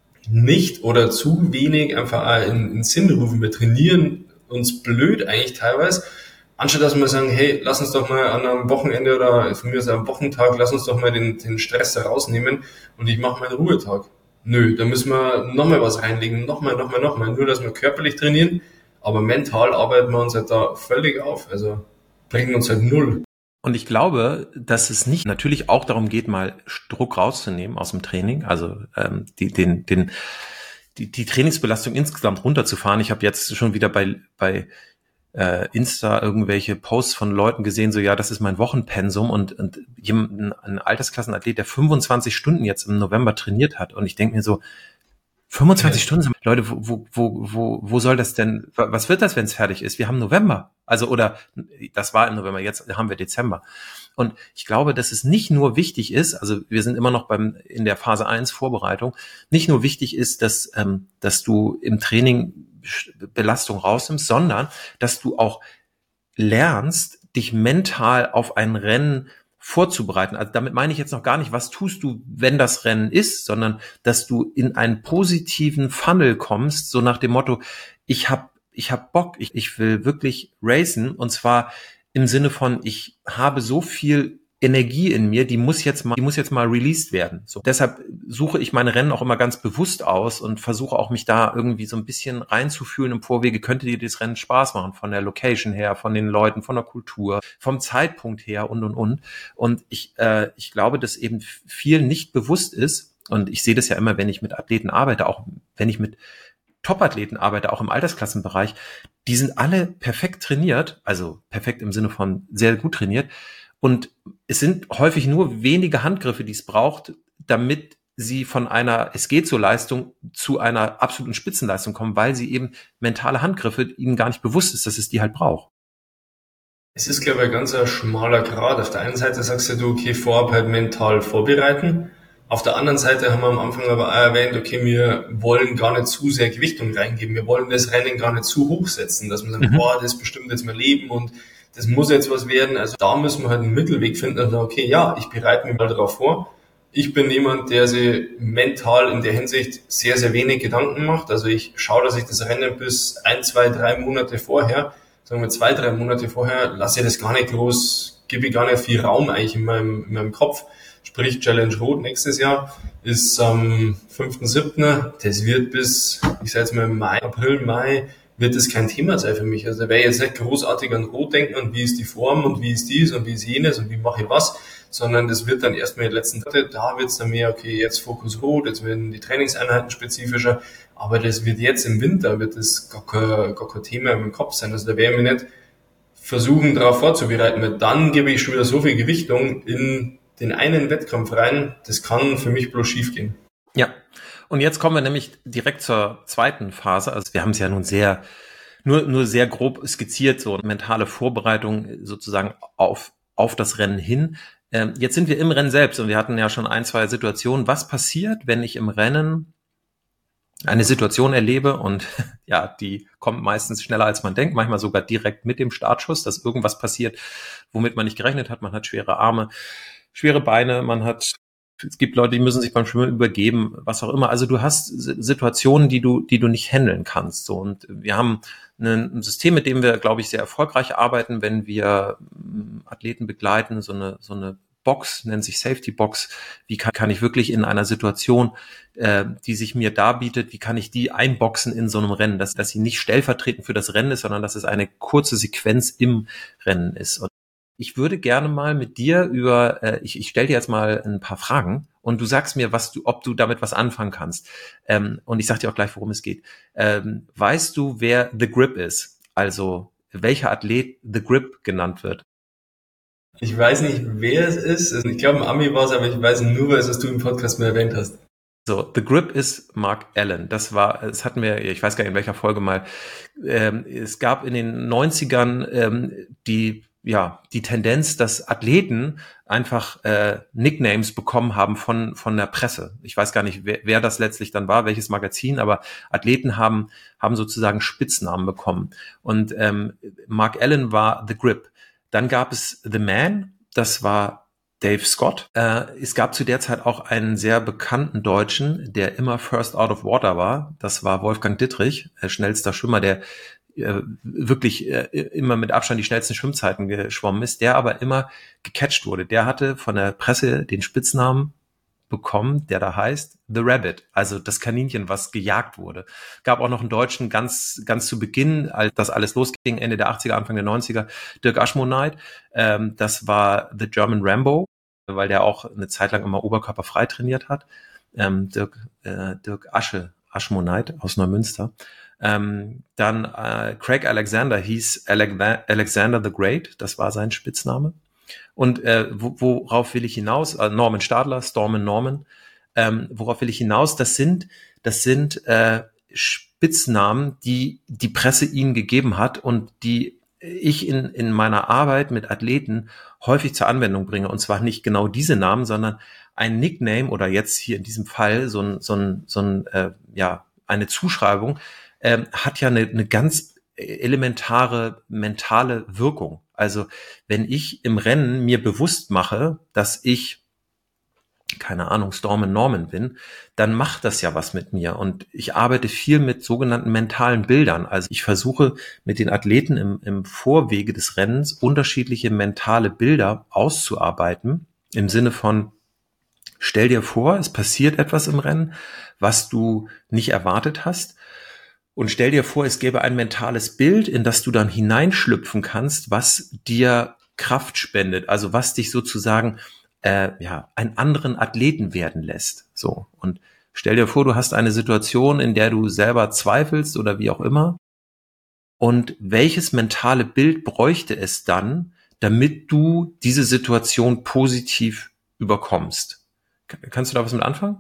nicht oder zu wenig einfach auch in, in den Sinn rufen. Wir trainieren uns blöd eigentlich teilweise, anstatt dass wir sagen, hey, lass uns doch mal an einem Wochenende oder von mir aus am Wochentag, lass uns doch mal den, den Stress rausnehmen und ich mache meinen Ruhetag. Nö, da müssen wir nochmal was reinlegen, nochmal, nochmal, nochmal. Nur, dass wir körperlich trainieren, aber mental arbeiten wir uns halt da völlig auf. Also bringen uns halt null. Und ich glaube, dass es nicht natürlich auch darum geht, mal Druck rauszunehmen aus dem Training, also ähm, die, den, den, die, die Trainingsbelastung insgesamt runterzufahren. Ich habe jetzt schon wieder bei, bei äh, Insta irgendwelche Posts von Leuten gesehen, so ja, das ist mein Wochenpensum, und, und jemand, ein Altersklassenathlet, der fünfundzwanzig Stunden jetzt im November trainiert hat, und ich denke mir so, fünfundzwanzig ja. Stunden, Leute, wo, wo, wo, wo soll das denn, was wird das, wenn es fertig ist? Wir haben November, also, oder, das war im November, jetzt haben wir Dezember. Und ich glaube, dass es nicht nur wichtig ist, also wir sind immer noch beim, in der Phase eins Vorbereitung, nicht nur wichtig ist, dass, ähm, dass du im Training Belastung rausnimmst, sondern, dass du auch lernst, dich mental auf ein Rennen vorzubereiten. Also damit meine ich jetzt noch gar nicht, was tust du, wenn das Rennen ist, sondern dass du in einen positiven Funnel kommst, so nach dem Motto, ich hab, ich hab Bock, ich, ich will wirklich racen, und zwar im Sinne von, ich habe so viel Energie in mir, die muss jetzt mal, die muss jetzt mal released werden. So, deshalb suche ich meine Rennen auch immer ganz bewusst aus und versuche auch, mich da irgendwie so ein bisschen reinzufühlen im Vorwege. Könnte dir das Rennen Spaß machen, von der Location her, von den Leuten, von der Kultur, vom Zeitpunkt her und und und. Und ich, äh, ich glaube, dass eben viel nicht bewusst ist. Und ich sehe das ja immer, wenn ich mit Athleten arbeite, auch wenn ich mit Top-Athleten arbeite, auch im Altersklassenbereich. Die sind alle perfekt trainiert, also perfekt im Sinne von sehr gut trainiert. Und es sind häufig nur wenige Handgriffe, die es braucht, damit sie von einer es geht so Leistung zu einer absoluten Spitzenleistung kommen, weil sie eben mentale Handgriffe ihnen gar nicht bewusst ist, dass es die halt braucht. Es ist, glaube ich, ein ganz ein schmaler Grat. Auf der einen Seite sagst du, okay, vorab halt mental vorbereiten. Auf der anderen Seite haben wir am Anfang aber auch erwähnt, okay, wir wollen gar nicht zu sehr Gewichtung reingeben. Wir wollen das Rennen gar nicht zu hoch setzen, dass man sagt, mhm. boah, das bestimmt jetzt mein Leben und das muss jetzt was werden. Also da müssen wir halt einen Mittelweg finden und sagen, okay, ja, ich bereite mich mal darauf vor. Ich bin jemand, der sich mental in der Hinsicht sehr, sehr wenig Gedanken macht. Also ich schaue, dass ich das Rennen bis ein, zwei, drei Monate vorher, sagen wir zwei, drei Monate vorher, lasse ich das gar nicht groß, gebe ich gar nicht viel Raum eigentlich in meinem, in meinem Kopf. Sprich, Challenge Rot nächstes Jahr ist am fünften siebten Das wird bis, ich sage jetzt mal Mai, April, Mai, wird es kein Thema sein für mich. Also da werde ich jetzt nicht großartig an Rot denken und wie ist die Form und wie ist dies und wie ist jenes und wie mache ich was, sondern das wird dann erstmal in den letzten Tagen, da wird es dann mehr, okay, jetzt Fokus Rot, jetzt werden die Trainingseinheiten spezifischer, aber das wird jetzt im Winter, wird das gar kein, gar kein Thema im Kopf sein. Also da werde ich mich nicht versuchen, darauf vorzubereiten, weil dann gebe ich schon wieder so viel Gewichtung in den einen Wettkampf rein, das kann für mich bloß schief gehen. Ja, und jetzt kommen wir nämlich direkt zur zweiten Phase. Also wir haben es ja nun sehr, nur nur sehr grob skizziert, so mentale Vorbereitung sozusagen auf auf das Rennen hin. Ähm, jetzt sind wir im Rennen selbst und wir hatten ja schon ein, zwei Situationen. Was passiert, wenn ich im Rennen eine Situation erlebe und ja, die kommt meistens schneller als man denkt, manchmal sogar direkt mit dem Startschuss, dass irgendwas passiert, womit man nicht gerechnet hat. Man hat schwere Arme, schwere Beine, man hat, es gibt Leute, die müssen sich beim Schwimmen übergeben, was auch immer. Also du hast Situationen, die du, die du nicht handeln kannst. So, und wir haben ein System, mit dem wir, glaube ich, sehr erfolgreich arbeiten, wenn wir Athleten begleiten, so eine, so eine Box, nennt sich Safety Box. Wie kann, kann ich wirklich in einer Situation, äh, die sich mir darbietet, wie kann ich die einboxen in so einem Rennen, dass, dass sie nicht stellvertretend für das Rennen ist, sondern dass es eine kurze Sequenz im Rennen ist. Und ich würde gerne mal mit dir über, äh, ich, ich stelle dir jetzt mal ein paar Fragen und du sagst mir, was du, ob du damit was anfangen kannst. Ähm, und ich sage dir auch gleich, worum es geht. Ähm, weißt du, wer The Grip ist? Also welcher Athlet The Grip genannt wird? Ich weiß nicht, wer es ist. Ich glaube, ein Ami war es, aber ich weiß nur, weil es, was du im Podcast mal erwähnt hast. So, The Grip ist Mark Allen. Das war, das hatten wir, ich weiß gar nicht in welcher Folge mal. Ähm, es gab in den neunzigern ähm, die, ja, die Tendenz, dass Athleten einfach äh, Nicknames bekommen haben von von der Presse. Ich weiß gar nicht, wer, wer das letztlich dann war, welches Magazin, aber Athleten haben haben sozusagen Spitznamen bekommen. Und ähm, Mark Allen war The Grip. Dann gab es The Man, das war Dave Scott. Äh, es gab zu der Zeit auch einen sehr bekannten Deutschen, der immer First Out of Water war. Das war Wolfgang Dittrich, äh, schnellster Schwimmer, der äh, wirklich äh, immer mit Abstand die schnellsten Schwimmzeiten geschwommen ist, der aber immer gecatcht wurde. Der hatte von der Presse den Spitznamen bekommen, der da heißt The Rabbit, also das Kaninchen, was gejagt wurde. Gab auch noch einen Deutschen ganz ganz zu Beginn, als das alles losging, Ende der achtziger, Anfang der neunziger, Dirk Aschmoneit. Ähm, das war The German Rambo, weil der auch eine Zeit lang immer oberkörperfrei trainiert hat. Ähm, Dirk, äh, Dirk Asche, Aschmoneit aus Neumünster. Ähm, dann äh, Craig Alexander hieß Ale- Alexander the Great, das war sein Spitzname. Und äh, wo, worauf will ich hinaus? Äh, Norman Stadler, Stormin Norman. Ähm, worauf will ich hinaus? Das sind, das sind äh, Spitznamen, die die Presse ihnen gegeben hat und die ich in in meiner Arbeit mit Athleten häufig zur Anwendung bringe. Und zwar nicht genau diese Namen, sondern ein Nickname oder jetzt hier in diesem Fall so ein so ein so ein äh, ja eine Zuschreibung äh, hat ja eine, eine ganz elementare mentale Wirkung. Also wenn ich im Rennen mir bewusst mache, dass ich, keine Ahnung, Stormin Norman bin, dann macht das ja was mit mir. Und ich arbeite viel mit sogenannten mentalen Bildern. Also ich versuche mit den Athleten im, im Vorwege des Rennens unterschiedliche mentale Bilder auszuarbeiten. Im Sinne von, stell dir vor, es passiert etwas im Rennen, was du nicht erwartet hast. Und stell dir vor, es gäbe ein mentales Bild, in das du dann hineinschlüpfen kannst, was dir Kraft spendet, also was dich sozusagen äh, ja einen anderen Athleten werden lässt. So, und stell dir vor, du hast eine Situation, in der du selber zweifelst oder wie auch immer. Und welches mentale Bild bräuchte es dann, damit du diese Situation positiv überkommst? Kannst du da was mit anfangen?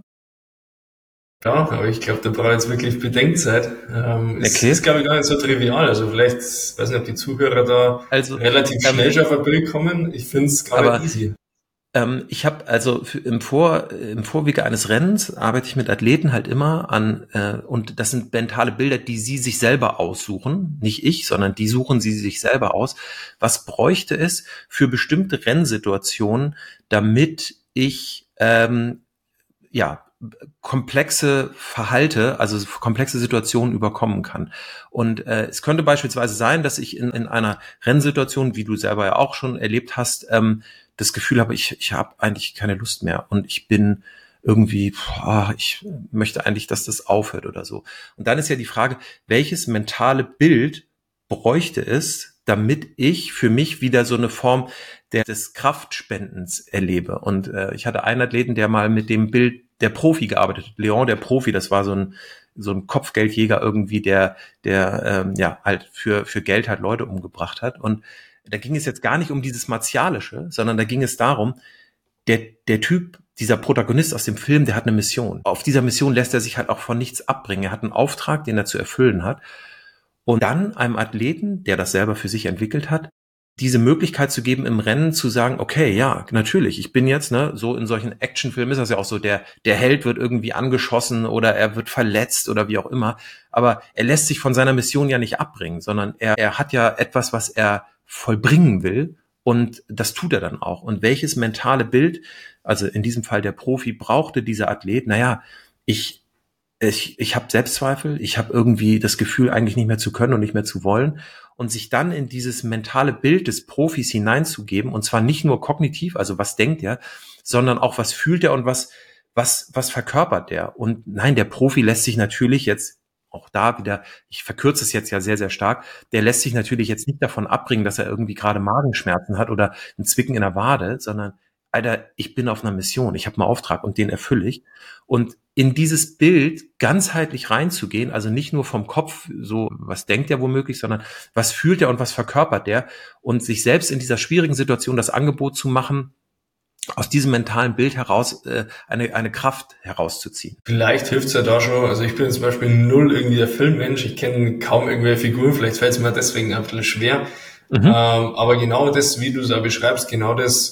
Ja, aber ich glaube, da braucht jetzt wirklich Bedenkzeit. Ähm, es Okay. ist, glaube ich, gar nicht so trivial. Also vielleicht, weiß nicht, ob die Zuhörer da Also, relativ ähm, schnell schon auf ein Bild kommen. Ich finde es gar aber nicht easy. ähm, ich habe also für, im Vor im Vorwege eines Rennens arbeite ich mit Athleten halt immer an äh, und das sind mentale Bilder, die sie sich selber aussuchen, nicht ich, sondern die suchen sie sich selber aus. Was bräuchte es für bestimmte Rennsituationen, damit ich ähm, ja komplexe Verhalte, also komplexe Situationen überkommen kann. Und äh, es könnte beispielsweise sein, dass ich in, in einer Rennsituation, wie du selber ja auch schon erlebt hast, ähm, das Gefühl habe, ich, ich habe eigentlich keine Lust mehr und ich bin irgendwie, boah, ich möchte eigentlich, dass das aufhört oder so. Und dann ist ja die Frage, welches mentale Bild bräuchte es, damit ich für mich wieder so eine Form der, des Kraftspendens erlebe. Und äh, ich hatte einen Athleten, der mal mit dem Bild der Profi gearbeitet hat. Leon, der Profi, das war so ein so ein Kopfgeldjäger irgendwie, der der ähm, ja halt für für Geld halt Leute umgebracht hat. Und da ging es jetzt gar nicht um dieses Martialische, sondern da ging es darum, der der Typ, dieser Protagonist aus dem Film, der hat eine Mission. Auf dieser Mission lässt er sich halt auch von nichts abbringen. Er hat einen Auftrag, den er zu erfüllen hat. Und dann einem Athleten, der das selber für sich entwickelt hat, diese Möglichkeit zu geben, im Rennen zu sagen, okay, ja, natürlich, ich bin jetzt, ne, so in solchen Actionfilmen ist das ja auch so, der, der Held wird irgendwie angeschossen oder er wird verletzt oder wie auch immer, aber er lässt sich von seiner Mission ja nicht abbringen, sondern er, er hat ja etwas, was er vollbringen will und das tut er dann auch. Und welches mentale Bild, also in diesem Fall der Profi, brauchte dieser Athlet? Naja, ich, ich, ich habe Selbstzweifel, ich habe irgendwie das Gefühl, eigentlich nicht mehr zu können und nicht mehr zu wollen. Und sich dann in dieses mentale Bild des Profis hineinzugeben, und zwar nicht nur kognitiv, also was denkt er, sondern auch was fühlt er und was, was, was verkörpert der. Und nein, der Profi lässt sich natürlich jetzt, auch da wieder, ich verkürze es jetzt ja sehr, sehr stark, der lässt sich natürlich jetzt nicht davon abbringen, dass er irgendwie gerade Magenschmerzen hat oder ein Zwicken in der Wade, sondern Alter, ich bin auf einer Mission, ich habe einen Auftrag und den erfülle ich. Und in dieses Bild ganzheitlich reinzugehen, also nicht nur vom Kopf, so was denkt er womöglich, sondern was fühlt er und was verkörpert der und sich selbst in dieser schwierigen Situation das Angebot zu machen, aus diesem mentalen Bild heraus äh, eine eine Kraft herauszuziehen. Vielleicht hilft's ja da schon, also ich bin zum Beispiel null irgendwie der Filmmensch, ich kenne kaum irgendwelche Figuren, vielleicht fällt es mir deswegen ein bisschen schwer, mhm. ähm, aber genau das, wie du es auch beschreibst, genau das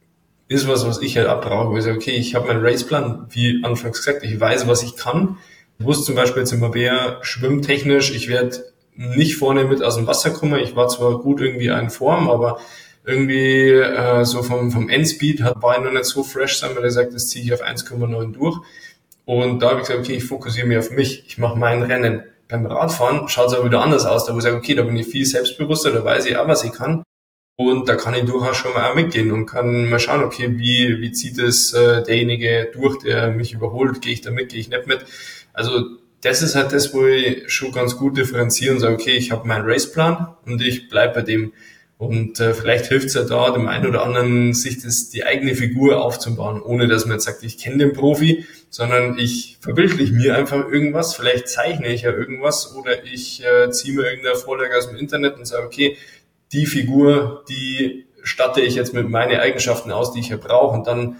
ist was, was ich halt auch brauche, weil ich sage, okay, ich habe meinen Raceplan, wie anfangs gesagt, ich weiß, was ich kann. Ich wusste zum Beispiel jetzt im Mabea schwimmtechnisch, ich werde nicht vorne mit aus dem Wasser kommen. Ich war zwar gut irgendwie in Form, aber irgendwie äh, so vom vom Endspeed hat, war ich noch nicht so fresh sein, weil er sagt, das ziehe ich auf eins Komma neun durch. Und da habe ich gesagt, okay, ich fokussiere mich auf mich, ich mache mein Rennen. Beim Radfahren schaut es aber wieder anders aus, da wo ich sage, okay, da bin ich viel selbstbewusster, da weiß ich auch, was ich kann. Und da kann ich durchaus schon mal auch mitgehen und kann mal schauen, okay, wie wie zieht es äh, derjenige durch, der mich überholt, gehe ich da mit, gehe ich nicht mit. Also das ist halt das, wo ich schon ganz gut differenziere und sage, okay, ich habe meinen Raceplan und ich bleib bei dem. Und äh, vielleicht hilft es ja da dem einen oder anderen, sich das die eigene Figur aufzubauen, ohne dass man jetzt sagt, ich kenne den Profi, sondern ich verbildliche mir einfach irgendwas, vielleicht zeichne ich ja irgendwas oder ich äh, ziehe mir irgendeine Vorlage aus dem Internet und sage, okay, die Figur, die statte ich jetzt mit meinen Eigenschaften aus, die ich ja brauche und dann,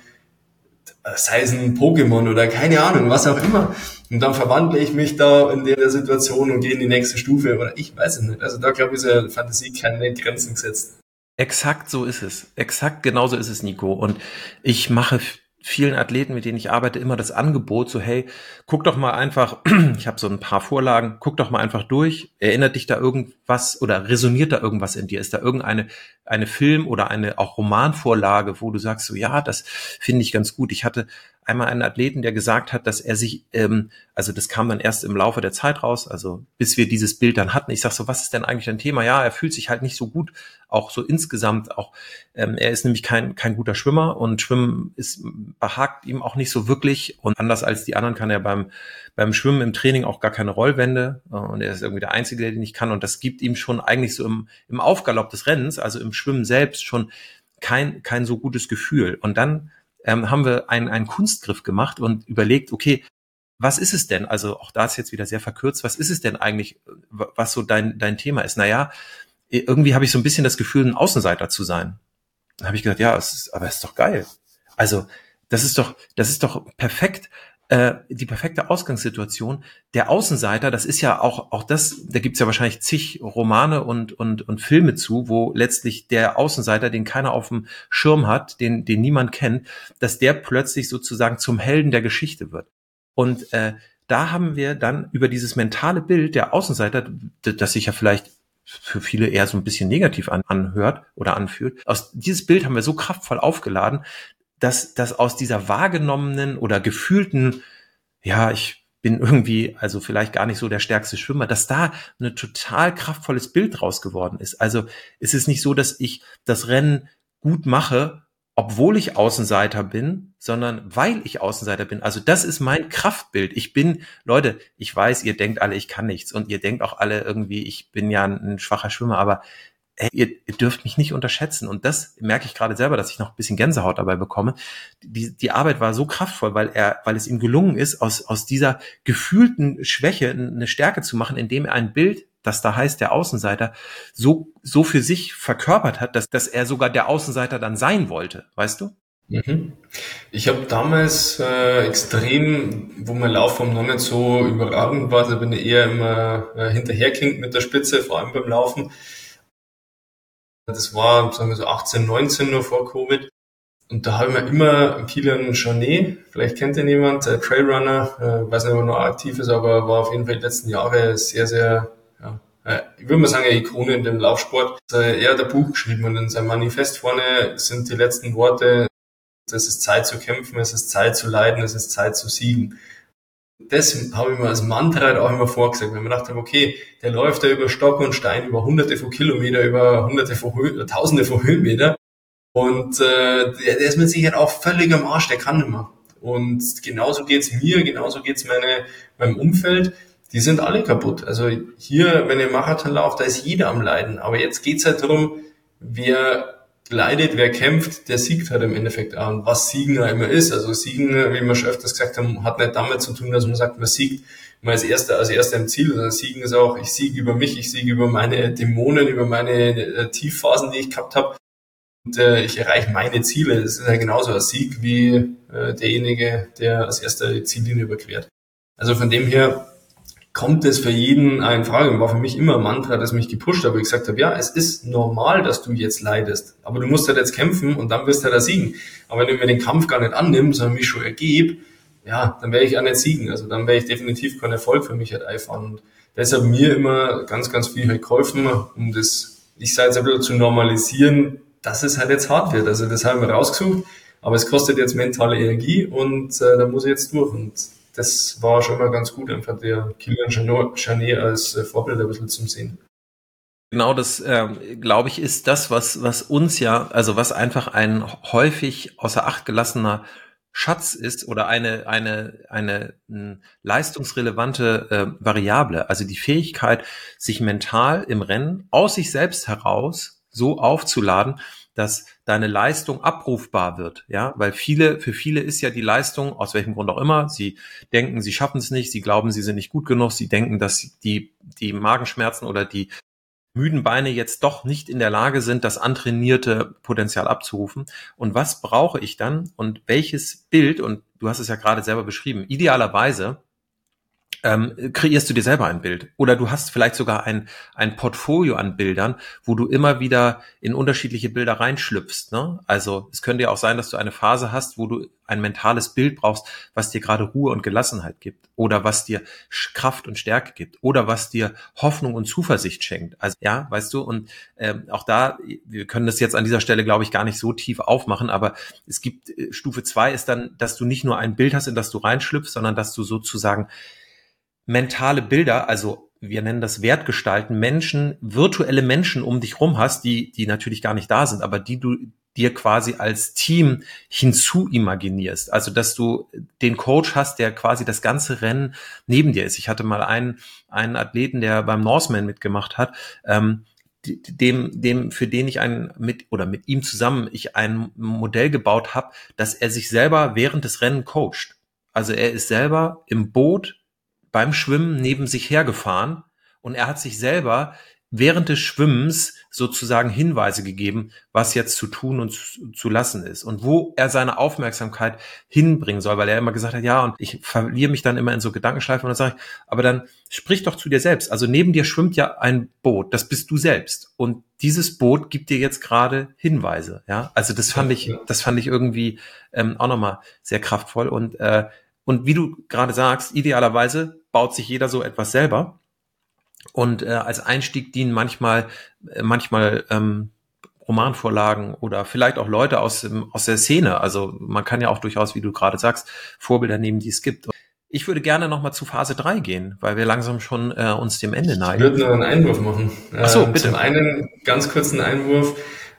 sei es ein Pokémon oder keine Ahnung, was auch immer, und dann verwandle ich mich da in der Situation und gehe in die nächste Stufe oder ich weiß es nicht. Also da glaube ich, ist ja Fantasie keine Grenzen gesetzt. Exakt so ist es. Exakt genauso ist es, Nico. Und ich mache vielen Athleten, mit denen ich arbeite, immer das Angebot, so hey, guck doch mal einfach, ich habe so ein paar Vorlagen, guck doch mal einfach durch, erinnert dich da irgendwas oder resoniert da irgendwas in dir? Ist da irgendeine eine Film- oder eine auch Romanvorlage, wo du sagst, so ja, das finde ich ganz gut. Ich hatte einmal einen Athleten, der gesagt hat, dass er sich, ähm, also das kam dann erst im Laufe der Zeit raus, also bis wir dieses Bild dann hatten. Ich sag so, was ist denn eigentlich dein Thema? Ja, er fühlt sich halt nicht so gut, auch so insgesamt auch. Ähm, er ist nämlich kein kein guter Schwimmer und Schwimmen ist behagt ihm auch nicht so wirklich und anders als die anderen kann er beim beim Schwimmen im Training auch gar keine Rollwände und er ist irgendwie der Einzige, der die nicht kann und das gibt ihm schon eigentlich so im im Aufgalopp des Rennens, also im Schwimmen selbst schon kein kein so gutes Gefühl. Und dann ähm, haben wir einen einen Kunstgriff gemacht und überlegt, okay, was ist es denn? Also auch da ist jetzt wieder sehr verkürzt. Was ist es denn eigentlich, was so dein dein Thema ist? Naja, irgendwie habe ich so ein bisschen das Gefühl, ein Außenseiter zu sein. Dann habe ich gedacht, ja, es ist, aber es ist doch geil. Also das ist doch, das ist doch perfekt, äh, die perfekte Ausgangssituation. Der Außenseiter, das ist ja auch, auch das, da gibt's ja wahrscheinlich zig Romane und und und Filme zu, wo letztlich der Außenseiter, den keiner auf dem Schirm hat, den den niemand kennt, dass der plötzlich sozusagen zum Helden der Geschichte wird. Und äh, da haben wir dann über dieses mentale Bild der Außenseiter, das sich ja vielleicht für viele eher so ein bisschen negativ an, anhört oder anfühlt. Aus dieses Bild haben wir so kraftvoll aufgeladen, dass das aus dieser wahrgenommenen oder gefühlten, ja, ich bin irgendwie, also vielleicht gar nicht so der stärkste Schwimmer, dass da ein total kraftvolles Bild draus geworden ist. Also es ist nicht so, dass ich das Rennen gut mache obwohl ich Außenseiter bin, sondern weil ich Außenseiter bin. Also das ist mein Kraftbild. Ich bin, Leute, ich weiß, ihr denkt alle, ich kann nichts und ihr denkt auch alle irgendwie, ich bin ja ein, ein schwacher Schwimmer, aber hey, ihr, ihr dürft mich nicht unterschätzen. Und das merke ich gerade selber, dass ich noch ein bisschen Gänsehaut dabei bekomme. Die, die Arbeit war so kraftvoll, weil er, weil es ihm gelungen ist, aus, aus dieser gefühlten Schwäche eine Stärke zu machen, indem er ein Bild, das da heißt der Außenseiter, so, so für sich verkörpert hat, dass, dass er sogar der Außenseiter dann sein wollte. Weißt du? Mhm. Ich habe damals äh, extrem, wo mein Laufform noch nicht so überragend war, da bin ich eher immer äh, hinterherklingt mit der Spitze, vor allem beim Laufen. Das war, sagen wir so, achtzehn, neunzehn nur vor Covid. Und da habe ich mir immer Kilian Jornet, vielleicht kennt ihn jemand, äh, Trailrunner, äh, weiß nicht, ob er noch aktiv ist, aber war auf jeden Fall die letzten Jahre sehr, sehr, ja, äh, ich würde mal sagen, eine Ikone in dem Laufsport. Äh, er hat ein Buch geschrieben und in seinem Manifest vorne sind die letzten Worte: Es ist Zeit zu kämpfen, es ist Zeit zu leiden, es ist Zeit zu siegen. Das habe ich mir als Mantra halt auch immer vorgesagt, wenn man dachte, okay, der läuft da über Stock und Stein, über hunderte von Kilometer, über hunderte von Höhen, tausende von Höhenmeter. Und äh, der, der ist mit Sicherheit auch völlig am Arsch, der kann nicht mehr. Und genauso geht's mir, genauso geht's meine, meinem Umfeld. Die sind alle kaputt. Also hier, wenn ihr Marathon lauft, da ist jeder am Leiden. Aber jetzt geht's halt darum, wer leidet, wer kämpft, der siegt halt im Endeffekt auch. Und was Siegen ja immer ist, also Siegen, wie wir schon öfters gesagt haben, hat nicht damit zu tun, dass man sagt, man siegt mal als Erster, als Erster im Ziel, sondern Siegen ist auch, ich siege über mich, ich siege über meine Dämonen, über meine äh, Tiefphasen, die ich gehabt habe. Und äh, ich erreiche meine Ziele. Das ist ja genauso ein Sieg wie äh, derjenige, der als Erster die Ziellinie überquert. Also von dem her kommt es für jeden in Frage. Und war für mich immer ein Mantra, das mich gepusht hat, wo ich gesagt habe, ja, es ist normal, dass du jetzt leidest, aber du musst halt jetzt kämpfen und dann wirst du halt da siegen. Aber wenn du mir den Kampf gar nicht annimmst, sondern mich schon ergebe, ja, dann werde ich auch nicht siegen. Also dann werde ich definitiv keinen Erfolg für mich halt einfahren. Und deshalb mir immer ganz, ganz viel halt geholfen, um das, ich sage jetzt ein bisschen zu normalisieren, dass es halt jetzt hart wird. Also das haben wir rausgesucht, aber es kostet jetzt mentale Energie und äh, da muss ich jetzt durch. Und das war schon mal ganz gut, einfach der Kilian Jornet als Vorbild ein bisschen zum Sehen. Genau, das äh, glaube ich ist das, was was uns ja, also was einfach ein häufig außer Acht gelassener Schatz ist oder eine eine eine m, leistungsrelevante äh, Variable, also die Fähigkeit, sich mental im Rennen aus sich selbst heraus so aufzuladen, dass deine Leistung abrufbar wird, ja, weil viele, für viele ist ja die Leistung, aus welchem Grund auch immer, sie denken, sie schaffen es nicht, sie glauben, sie sind nicht gut genug, sie denken, dass die, die Magenschmerzen oder die müden Beine jetzt doch nicht in der Lage sind, das antrainierte Potenzial abzurufen. Und was brauche ich dann und welches Bild, und du hast es ja gerade selber beschrieben, idealerweise Ähm, kreierst du dir selber ein Bild oder du hast vielleicht sogar ein ein Portfolio an Bildern, wo du immer wieder in unterschiedliche Bilder reinschlüpfst, ne? Also es könnte ja auch sein, dass du eine Phase hast, wo du ein mentales Bild brauchst, was dir gerade Ruhe und Gelassenheit gibt oder was dir Kraft und Stärke gibt oder was dir Hoffnung und Zuversicht schenkt. Also ja, weißt du, und ähm, auch da, wir können das jetzt an dieser Stelle, glaube ich, gar nicht so tief aufmachen, aber es gibt, äh, Stufe zwei ist dann, dass du nicht nur ein Bild hast, in das du reinschlüpfst, sondern dass du sozusagen mentale Bilder, also wir nennen das Wertgestalten, Menschen, virtuelle Menschen um dich rum hast, die die natürlich gar nicht da sind, aber die du dir quasi als Team hinzu imaginierst. Also dass du den Coach hast, der quasi das ganze Rennen neben dir ist. Ich hatte mal einen einen Athleten, der beim Norseman mitgemacht hat, ähm, dem dem für den ich ein mit oder mit ihm zusammen ich ein Modell gebaut habe, dass er sich selber während des Rennen coacht. Also er ist selber im Boot beim Schwimmen neben sich hergefahren und er hat sich selber während des Schwimmens sozusagen Hinweise gegeben, was jetzt zu tun und zu, zu lassen ist und wo er seine Aufmerksamkeit hinbringen soll, weil er immer gesagt hat, ja, und ich verliere mich dann immer in so Gedankenschleifen und dann sage ich, aber dann sprich doch zu dir selbst. Also neben dir schwimmt ja ein Boot, das bist du selbst und dieses Boot gibt dir jetzt gerade Hinweise, ja. Also das fand ich, das fand ich irgendwie ähm, auch nochmal sehr kraftvoll und äh, Und wie du gerade sagst, idealerweise baut sich jeder so etwas selber. Und äh, als Einstieg dienen manchmal, äh, manchmal ähm, Romanvorlagen oder vielleicht auch Leute aus dem, aus der Szene. Also man kann ja auch durchaus, wie du gerade sagst, Vorbilder nehmen, die es gibt. Ich würde gerne nochmal zu Phase drei gehen, weil wir langsam schon äh, uns dem Ende neigen. Ich würde nur einen Einwurf machen. Ach so, bitte. Zum einen ganz kurzen Einwurf.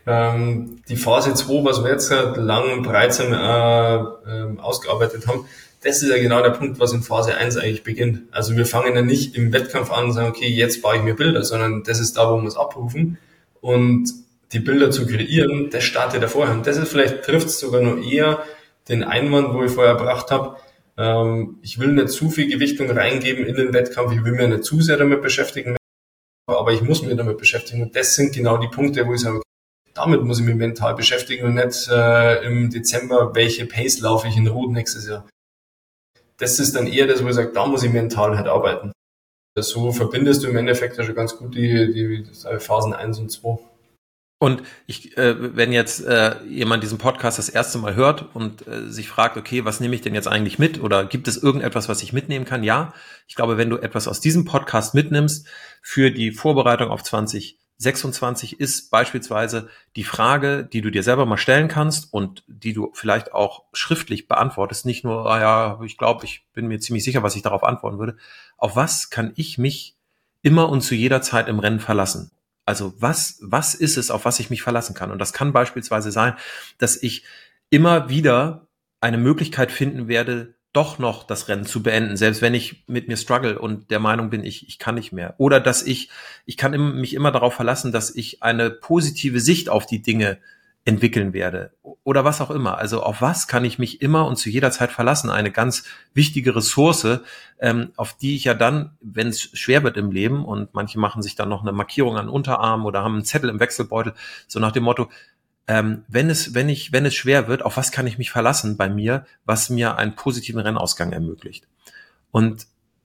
ähm, die Phase zwei, was wir jetzt halt lang und breit äh, äh, ausgearbeitet haben, das ist ja genau der Punkt, was in Phase eins eigentlich beginnt. Also wir fangen ja nicht im Wettkampf an und sagen, okay, jetzt baue ich mir Bilder, sondern das ist da, wo wir es abrufen. Und die Bilder zu kreieren, das startet ja vorher. Und das ist vielleicht, trifft es sogar noch eher den Einwand, wo ich vorher erbracht habe, ähm, ich will nicht zu viel Gewichtung reingeben in den Wettkampf, ich will mich nicht zu sehr damit beschäftigen, aber ich muss mich damit beschäftigen. Und das sind genau die Punkte, wo ich sage, damit muss ich mich mental beschäftigen und nicht äh, im Dezember, welche Pace laufe ich in Rot nächstes Jahr. Das ist dann eher das, wo ich sage, da muss ich mental halt arbeiten. So verbindest du im Endeffekt ja schon ganz gut die, die, die Phasen eins und zwei. Und ich, äh, wenn jetzt äh, jemand diesen Podcast das erste Mal hört und äh, sich fragt, okay, was nehme ich denn jetzt eigentlich mit? Oder gibt es irgendetwas, was ich mitnehmen kann? Ja, ich glaube, wenn du etwas aus diesem Podcast mitnimmst für die Vorbereitung auf zwanzig sechsundzwanzig, ist beispielsweise die Frage, die du dir selber mal stellen kannst und die du vielleicht auch schriftlich beantwortest, nicht nur, ah ja, ich glaube, ich bin mir ziemlich sicher, was ich darauf antworten würde. Auf was kann ich mich immer und zu jeder Zeit im Rennen verlassen? Also was, was ist es, auf was ich mich verlassen kann? Und das kann beispielsweise sein, dass ich immer wieder eine Möglichkeit finden werde, doch noch das Rennen zu beenden, selbst wenn ich mit mir struggle und der Meinung bin, ich, ich kann nicht mehr. Oder dass ich, ich kann im, mich immer darauf verlassen, dass ich eine positive Sicht auf die Dinge entwickeln werde. Oder was auch immer. Also auf was kann ich mich immer und zu jeder Zeit verlassen? Eine ganz wichtige Ressource, ähm, auf die ich ja dann, wenn es schwer wird im Leben, und manche machen sich dann noch eine Markierung an den Unterarm oder haben einen Zettel im Wechselbeutel, so nach dem Motto, ähm, wenn es, wenn ich, wenn es schwer wird, auf was kann ich mich verlassen bei mir, was mir einen positiven Rennausgang ermöglicht? Und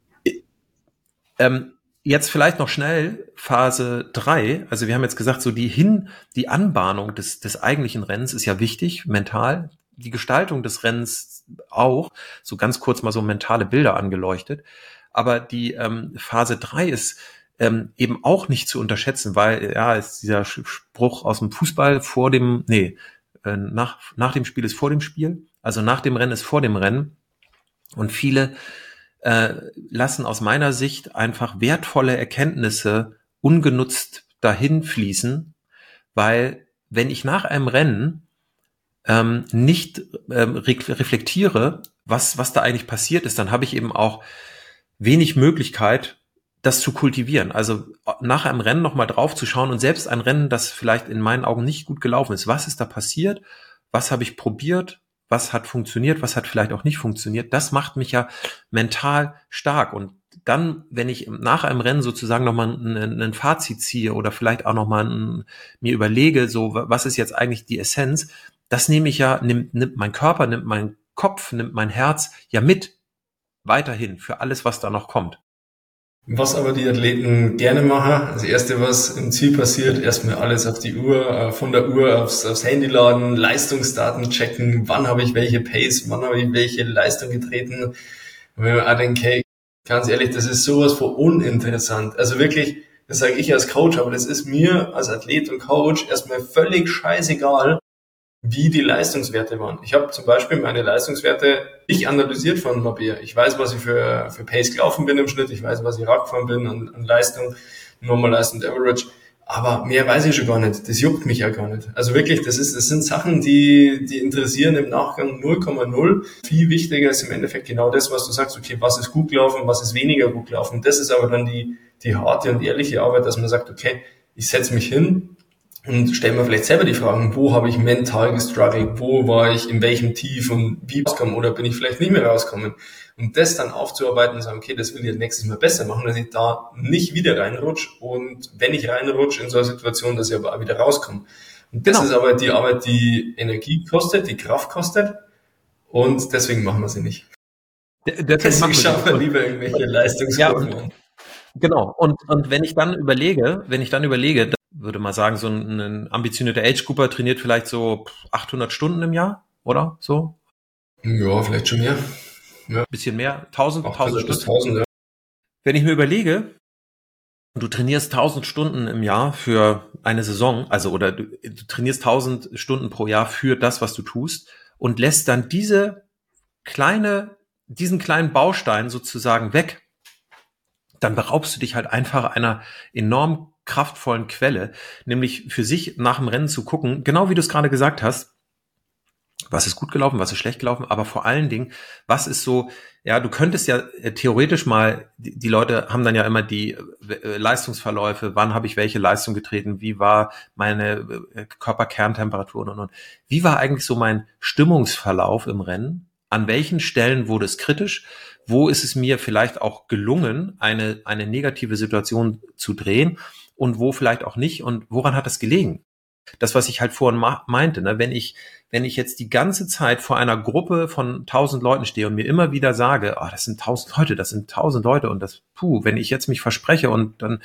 ähm, jetzt vielleicht noch schnell Phase drei. Also wir haben jetzt gesagt, so die Hin, die Anbahnung des, des eigentlichen Rennens ist ja wichtig, mental. Die Gestaltung des Rennens auch. So ganz kurz mal so mentale Bilder angeleuchtet. Aber die ähm, Phase drei ist ähm, eben auch nicht zu unterschätzen, weil, ja, ist dieser Spruch aus dem Fußball vor dem, nee, äh, nach, nach dem Spiel ist vor dem Spiel. Also nach dem Rennen ist vor dem Rennen. Und viele äh, lassen aus meiner Sicht einfach wertvolle Erkenntnisse ungenutzt dahin fließen, weil wenn ich nach einem Rennen ähm, nicht ähm, re- reflektiere, was, was da eigentlich passiert ist, dann habe ich eben auch wenig Möglichkeit, das zu kultivieren. Also nach einem Rennen nochmal drauf zu schauen und selbst ein Rennen, das vielleicht in meinen Augen nicht gut gelaufen ist, was ist da passiert, was habe ich probiert, was hat funktioniert, was hat vielleicht auch nicht funktioniert, das macht mich ja mental stark. Und dann, wenn ich nach einem Rennen sozusagen nochmal ein, ein Fazit ziehe oder vielleicht auch nochmal ein, mir überlege, so was ist jetzt eigentlich die Essenz, das nehme ich ja, nimmt, nimmt mein Körper, nimmt mein Kopf, nimmt mein Herz ja mit weiterhin für alles, was da noch kommt. Was aber die Athleten gerne machen, das erste, was im Ziel passiert, erstmal alles auf die Uhr, von der Uhr aufs, aufs Handy laden, Leistungsdaten checken, wann habe ich welche Pace, wann habe ich welche Leistung getreten. Und wenn man auch denkt, hey, ganz ehrlich, das ist sowas von uninteressant. Also wirklich, das sage ich als Coach, aber das ist mir als Athlet und Coach erstmal völlig scheißegal, wie die Leistungswerte waren. Ich habe zum Beispiel meine Leistungswerte nicht analysiert von Mabea. Ich weiß, was ich für, für Pace gelaufen bin im Schnitt, ich weiß, was ich Rad gefahren bin an, an Leistung, Normalized und Average, aber mehr weiß ich schon gar nicht. Das juckt mich ja gar nicht. Also wirklich, das ist, das sind Sachen, die, die interessieren im Nachgang null Komma null. Viel wichtiger ist im Endeffekt genau das, was du sagst, okay, was ist gut gelaufen, was ist weniger gut gelaufen. Das ist aber dann die, die harte und ehrliche Arbeit, dass man sagt, okay, ich setze mich hin und stelle mir vielleicht selber die Fragen, wo habe ich mental gestruggelt, wo war ich, in welchem Tief und wie rauskommen oder bin ich vielleicht nicht mehr rauskommen. Und das dann aufzuarbeiten und sagen, okay, das will ich nächstes Mal besser machen, dass ich da nicht wieder reinrutsche und wenn ich reinrutsche in so eine Situation, dass ich aber auch wieder rauskomme. Und das genau. ist aber die Arbeit, die Energie kostet, die Kraft kostet und deswegen machen wir sie nicht. D- deswegen schaffen wir lieber irgendwelche Leistungskurven ja, an. Genau. Und, und wenn ich dann überlege, wenn ich dann überlege, würde mal sagen, so ein, ein ambitionierter Age-Grouper trainiert vielleicht so achthundert Stunden im Jahr, oder so? Ja, vielleicht schon mehr. Ja. Bisschen mehr, tausend, tausend Stunden. tausend, ja. Wenn ich mir überlege, du trainierst tausend Stunden im Jahr für eine Saison, also oder du, du trainierst tausend Stunden pro Jahr für das, was du tust und lässt dann diese kleine, diesen kleinen Baustein sozusagen weg, dann beraubst du dich halt einfach einer enorm kraftvollen Quelle, nämlich für sich nach dem Rennen zu gucken, genau wie du es gerade gesagt hast, was ist gut gelaufen, was ist schlecht gelaufen, aber vor allen Dingen, was ist so, ja, du könntest ja äh, theoretisch mal, die, die Leute haben dann ja immer die äh, Leistungsverläufe, wann habe ich welche Leistung getreten, wie war meine äh, Körperkerntemperatur und, und, und. Wie war eigentlich so mein Stimmungsverlauf im Rennen? An welchen Stellen wurde es kritisch? Wo ist es mir vielleicht auch gelungen, eine, eine negative Situation zu drehen und wo vielleicht auch nicht und woran hat es gelegen? Das, was ich halt vorhin ma- meinte, ne, wenn ich, wenn ich jetzt die ganze Zeit vor einer Gruppe von tausend Leuten stehe und mir immer wieder sage, ah, oh, das sind tausend Leute, das sind tausend Leute und das, puh, wenn ich jetzt mich verspreche und dann,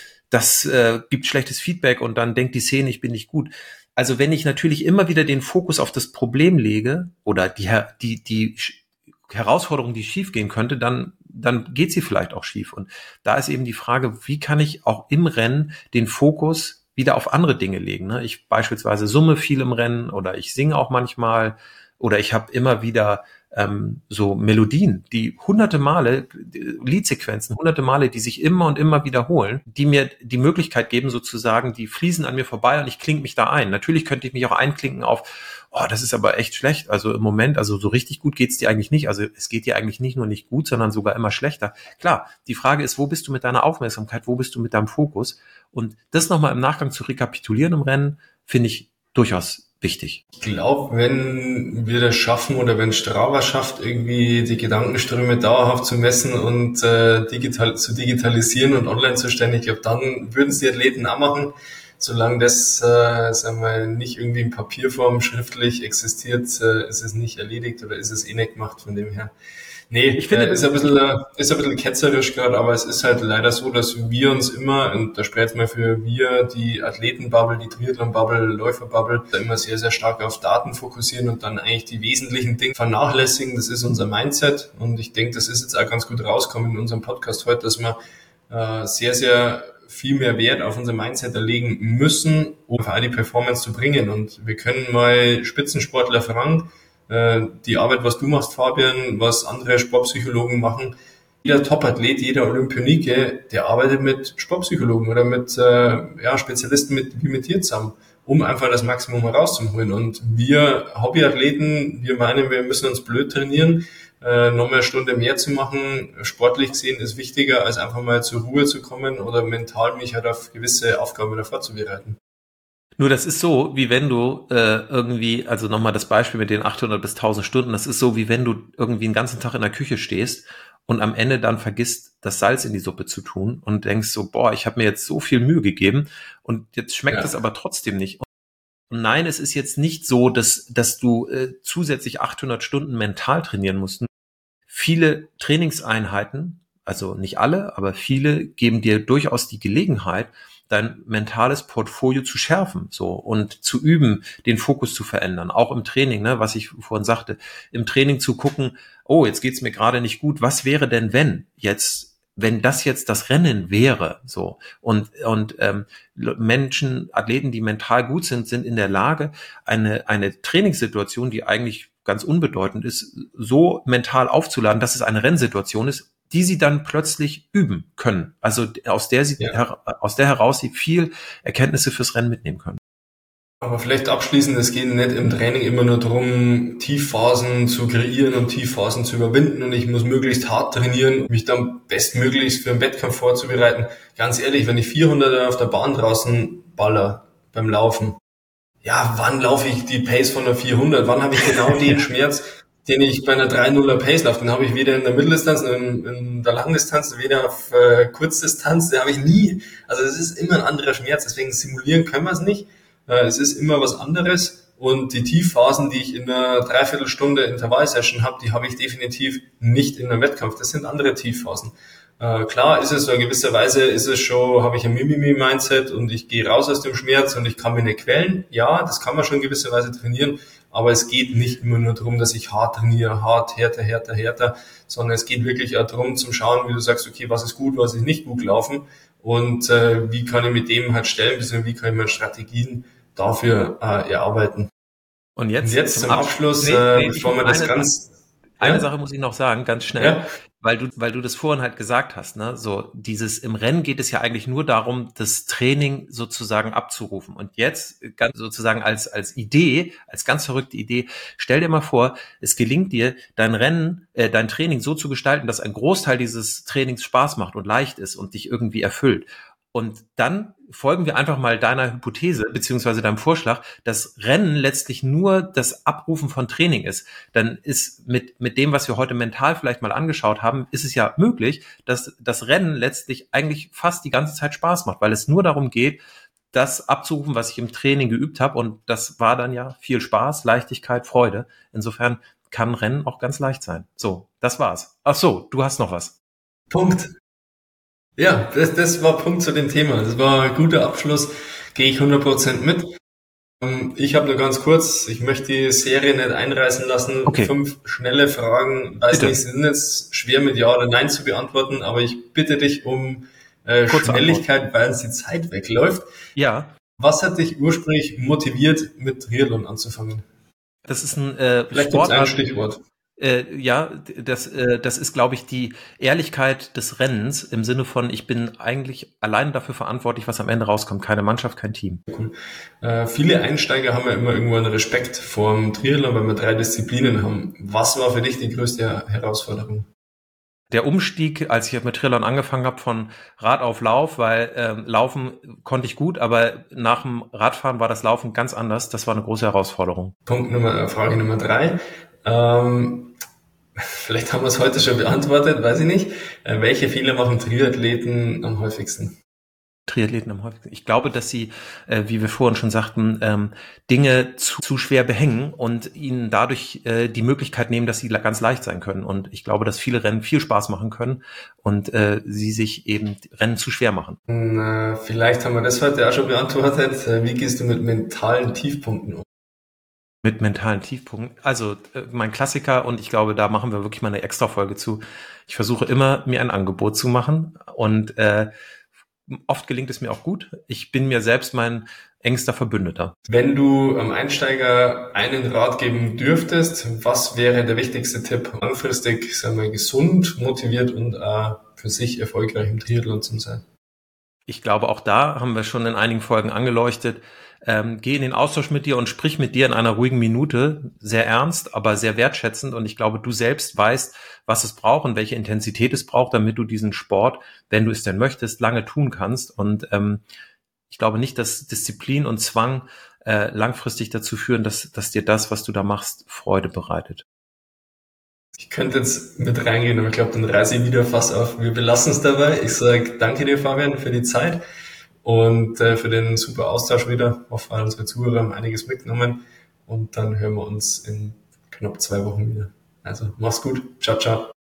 das äh, gibt schlechtes Feedback und dann denkt die Szene, ich bin nicht gut. Also wenn ich natürlich immer wieder den Fokus auf das Problem lege oder die, die, die Herausforderung, die schief gehen könnte, dann, dann geht sie vielleicht auch schief. Und da ist eben die Frage, wie kann ich auch im Rennen den Fokus wieder auf andere Dinge legen. Ne? Ich beispielsweise summe viel im Rennen oder ich singe auch manchmal oder ich habe immer wieder ähm, so Melodien, die hunderte Male, Liedsequenzen, hunderte Male, die sich immer und immer wiederholen, die mir die Möglichkeit geben sozusagen, die fließen an mir vorbei und ich klinge mich da ein. Natürlich könnte ich mich auch einklinken auf, oh, das ist aber echt schlecht. Also im Moment, also so richtig gut geht's dir eigentlich nicht. Also es geht dir eigentlich nicht nur nicht gut, sondern sogar immer schlechter. Klar, die Frage ist, wo bist du mit deiner Aufmerksamkeit, wo bist du mit deinem Fokus? Und das nochmal im Nachgang zu rekapitulieren im Rennen, finde ich durchaus wichtig. Ich glaube, wenn wir das schaffen oder wenn Strava schafft, irgendwie die Gedankenströme dauerhaft zu messen und äh, digital zu digitalisieren und online zu stellen, ich glaube, dann würden es die Athleten auch machen. Solange das äh, sagen wir, nicht irgendwie in Papierform schriftlich existiert, äh, ist es nicht erledigt oder ist es eh nicht gemacht, von dem her. Nee, ich finde, äh, ist ein bisschen, äh, ist ein bisschen ketzerisch gerade, aber es ist halt leider so, dass wir uns immer, und da spreche ich mal für wir, die Athletenbubble, die Triathlon-Bubble, Läufer-Bubble, da immer sehr, sehr stark auf Daten fokussieren und dann eigentlich die wesentlichen Dinge vernachlässigen. Das ist unser Mindset und ich denke, das ist jetzt auch ganz gut rausgekommen in unserem Podcast heute, dass wir äh, sehr, sehr viel mehr Wert auf unser Mindset erlegen müssen, um für all die Performance zu bringen. Und wir können mal Spitzensportler fragen, die Arbeit, was du machst, Fabian, was andere Sportpsychologen machen. Jeder Topathlet, jeder Olympionike, der arbeitet mit Sportpsychologen oder mit äh, ja, Spezialisten mit, wie mit dir zusammen, um einfach das Maximum herauszuholen. Und wir Hobbyathleten, wir meinen, wir müssen uns blöd trainieren, äh, noch mal eine Stunde mehr zu machen. Sportlich gesehen ist wichtiger, als einfach mal zur Ruhe zu kommen oder mental mich halt auf gewisse Aufgaben wieder vorzubereiten. Nur das ist so, wie wenn du äh, irgendwie, also nochmal das Beispiel mit den achthundert bis tausend Stunden, das ist so, wie wenn du irgendwie den ganzen Tag in der Küche stehst und am Ende dann vergisst, das Salz in die Suppe zu tun und denkst so, boah, ich habe mir jetzt so viel Mühe gegeben und jetzt schmeckt es ja. aber trotzdem nicht. Und nein, es ist jetzt nicht so, dass, dass du äh, zusätzlich achthundert Stunden mental trainieren musst. Viele Trainingseinheiten, also nicht alle, aber viele geben dir durchaus die Gelegenheit, dein mentales Portfolio zu schärfen, so, und zu üben, den Fokus zu verändern, auch im Training, ne, was ich vorhin sagte, im Training zu gucken, oh, jetzt geht's mir gerade nicht gut, was wäre denn, wenn jetzt, wenn das jetzt das Rennen wäre, so, und, und, ähm, Menschen, Athleten, die mental gut sind, sind in der Lage, eine, eine Trainingssituation, die eigentlich ganz unbedeutend ist, so mental aufzuladen, dass es eine Rennsituation ist, die sie dann plötzlich üben können. Also aus der sie, ja. her, aus der heraus sie viel Erkenntnisse fürs Rennen mitnehmen können. Aber vielleicht abschließend, es geht nicht im Training immer nur darum, Tiefphasen zu kreieren und Tiefphasen zu überwinden und ich muss möglichst hart trainieren, mich dann bestmöglichst für einen Wettkampf vorzubereiten. Ganz ehrlich, wenn ich vierhundert auf der Bahn draußen baller beim Laufen, ja, wann laufe ich die Pace von der vierhundert? Wann habe ich genau den Schmerz, den ich bei einer drei nuller Pace laufe? Den habe ich weder in der Mitteldistanz, in, in der Langdistanz, weder auf äh, Kurzdistanz, den habe ich nie. Also es ist immer ein anderer Schmerz, deswegen simulieren können wir es nicht. Äh, es ist immer was anderes und die Tiefphasen, die ich in einer Dreiviertelstunde Intervallsession habe, die habe ich definitiv nicht in einem Wettkampf. Das sind andere Tiefphasen. Äh, klar ist es so, in gewisser Weise ist es schon, habe ich ein Mimimi-Mindset und ich gehe raus aus dem Schmerz und ich kann mich nicht quälen. Ja, das kann man schon in gewisser Weise trainieren, aber es geht nicht immer nur darum, dass ich hart trainiere, hart, härter, härter, härter, sondern es geht wirklich auch darum, zum Schauen, wie du sagst, okay, was ist gut, was ist nicht gut gelaufen und äh, wie kann ich mit dem halt stellen, bzw. wie kann ich meine Strategien dafür äh, erarbeiten. Und jetzt, und jetzt zum, zum Abschluss, nee, nee, äh, bevor wir das eine, ganz... Eine Ja? Sache muss ich noch sagen, ganz schnell, Ja? weil du, weil du das vorhin halt gesagt hast, ne, so dieses im Rennen geht es ja eigentlich nur darum, das Training sozusagen abzurufen. Und jetzt ganz sozusagen als, als Idee, als ganz verrückte Idee, stell dir mal vor, es gelingt dir, dein Rennen, äh, dein Training so zu gestalten, dass ein Großteil dieses Trainings Spaß macht und leicht ist und dich irgendwie erfüllt. Und dann folgen wir einfach mal deiner Hypothese beziehungsweise deinem Vorschlag, dass Rennen letztlich nur das Abrufen von Training ist. Dann ist mit mit dem, was wir heute mental vielleicht mal angeschaut haben, ist es ja möglich, dass das Rennen letztlich eigentlich fast die ganze Zeit Spaß macht, weil es nur darum geht, das abzurufen, was ich im Training geübt habe. Und das war dann ja viel Spaß, Leichtigkeit, Freude. Insofern kann Rennen auch ganz leicht sein. So, das war's. Ach so, du hast noch was. Punkt. Ja, das, das war Punkt zu dem Thema. Das war ein guter Abschluss. Gehe ich hundert Prozent mit. Ich habe nur ganz kurz, ich möchte die Serie nicht einreißen lassen. Okay. Fünf schnelle Fragen. Weiß Bitte. nicht, sie sind jetzt schwer mit Ja oder Nein zu beantworten, aber ich bitte dich um äh, Schnelligkeit, Antwort. Weil uns die Zeit wegläuft. Ja. Was hat dich ursprünglich motiviert, mit Triathlon anzufangen? Das ist ein äh, Vielleicht gibt es ein Stichwort. Äh, ja, das, äh, das ist, glaube ich, die Ehrlichkeit des Rennens im Sinne von, ich bin eigentlich allein dafür verantwortlich, was am Ende rauskommt. Keine Mannschaft, kein Team. Cool. Äh, viele Einsteiger haben ja immer irgendwo einen Respekt vor dem Triathlon, weil wir drei Disziplinen haben. Was war für dich die größte Herausforderung? Der Umstieg, als ich mit Triathlon angefangen habe, von Rad auf Lauf, weil ähm, Laufen konnte ich gut, aber nach dem Radfahren war das Laufen ganz anders. Das war eine große Herausforderung. Punkt Nummer, Frage Nummer drei. Ähm, vielleicht haben wir es heute schon beantwortet, weiß ich nicht. Äh, welche Fehler machen Triathleten am häufigsten? Triathleten am häufigsten. Ich glaube, dass sie, äh, wie wir vorhin schon sagten, ähm, Dinge zu, zu schwer behängen und ihnen dadurch äh, die Möglichkeit nehmen, dass sie ganz leicht sein können. Und ich glaube, dass viele Rennen viel Spaß machen können und äh, sie sich eben Rennen zu schwer machen. Na, vielleicht haben wir das heute auch schon beantwortet. Wie gehst du mit mentalen Tiefpunkten um? Mit mentalen Tiefpunkten. Also äh, mein Klassiker, und ich glaube, da machen wir wirklich mal eine Extra-Folge zu. Ich versuche immer, mir ein Angebot zu machen und äh, oft gelingt es mir auch gut. Ich bin mir selbst mein engster Verbündeter. Wenn du am Einsteiger einen Rat geben dürftest, was wäre der wichtigste Tipp, langfristig, sagen wir, gesund, motiviert und äh, für sich erfolgreich im Triathlon zu sein? Ich glaube, auch da haben wir schon in einigen Folgen angeleuchtet. Ähm, geh in den Austausch mit dir und sprich mit dir in einer ruhigen Minute, sehr ernst, aber sehr wertschätzend. Und ich glaube, du selbst weißt, was es braucht und welche Intensität es braucht, damit du diesen Sport, wenn du es denn möchtest, lange tun kannst. Und ähm, ich glaube nicht, dass Disziplin und Zwang äh, langfristig dazu führen, dass, dass dir das, was du da machst, Freude bereitet. Ich könnte jetzt mit reingehen, aber ich glaube, dann reiße ich wieder fast auf. Wir belassen es dabei. Ich sage danke dir, Fabian, für die Zeit und äh, für den super Austausch wieder. Ich hoffe, unsere Zuhörer haben einiges mitgenommen und dann hören wir uns in knapp zwei Wochen wieder. Also mach's gut. Ciao, ciao.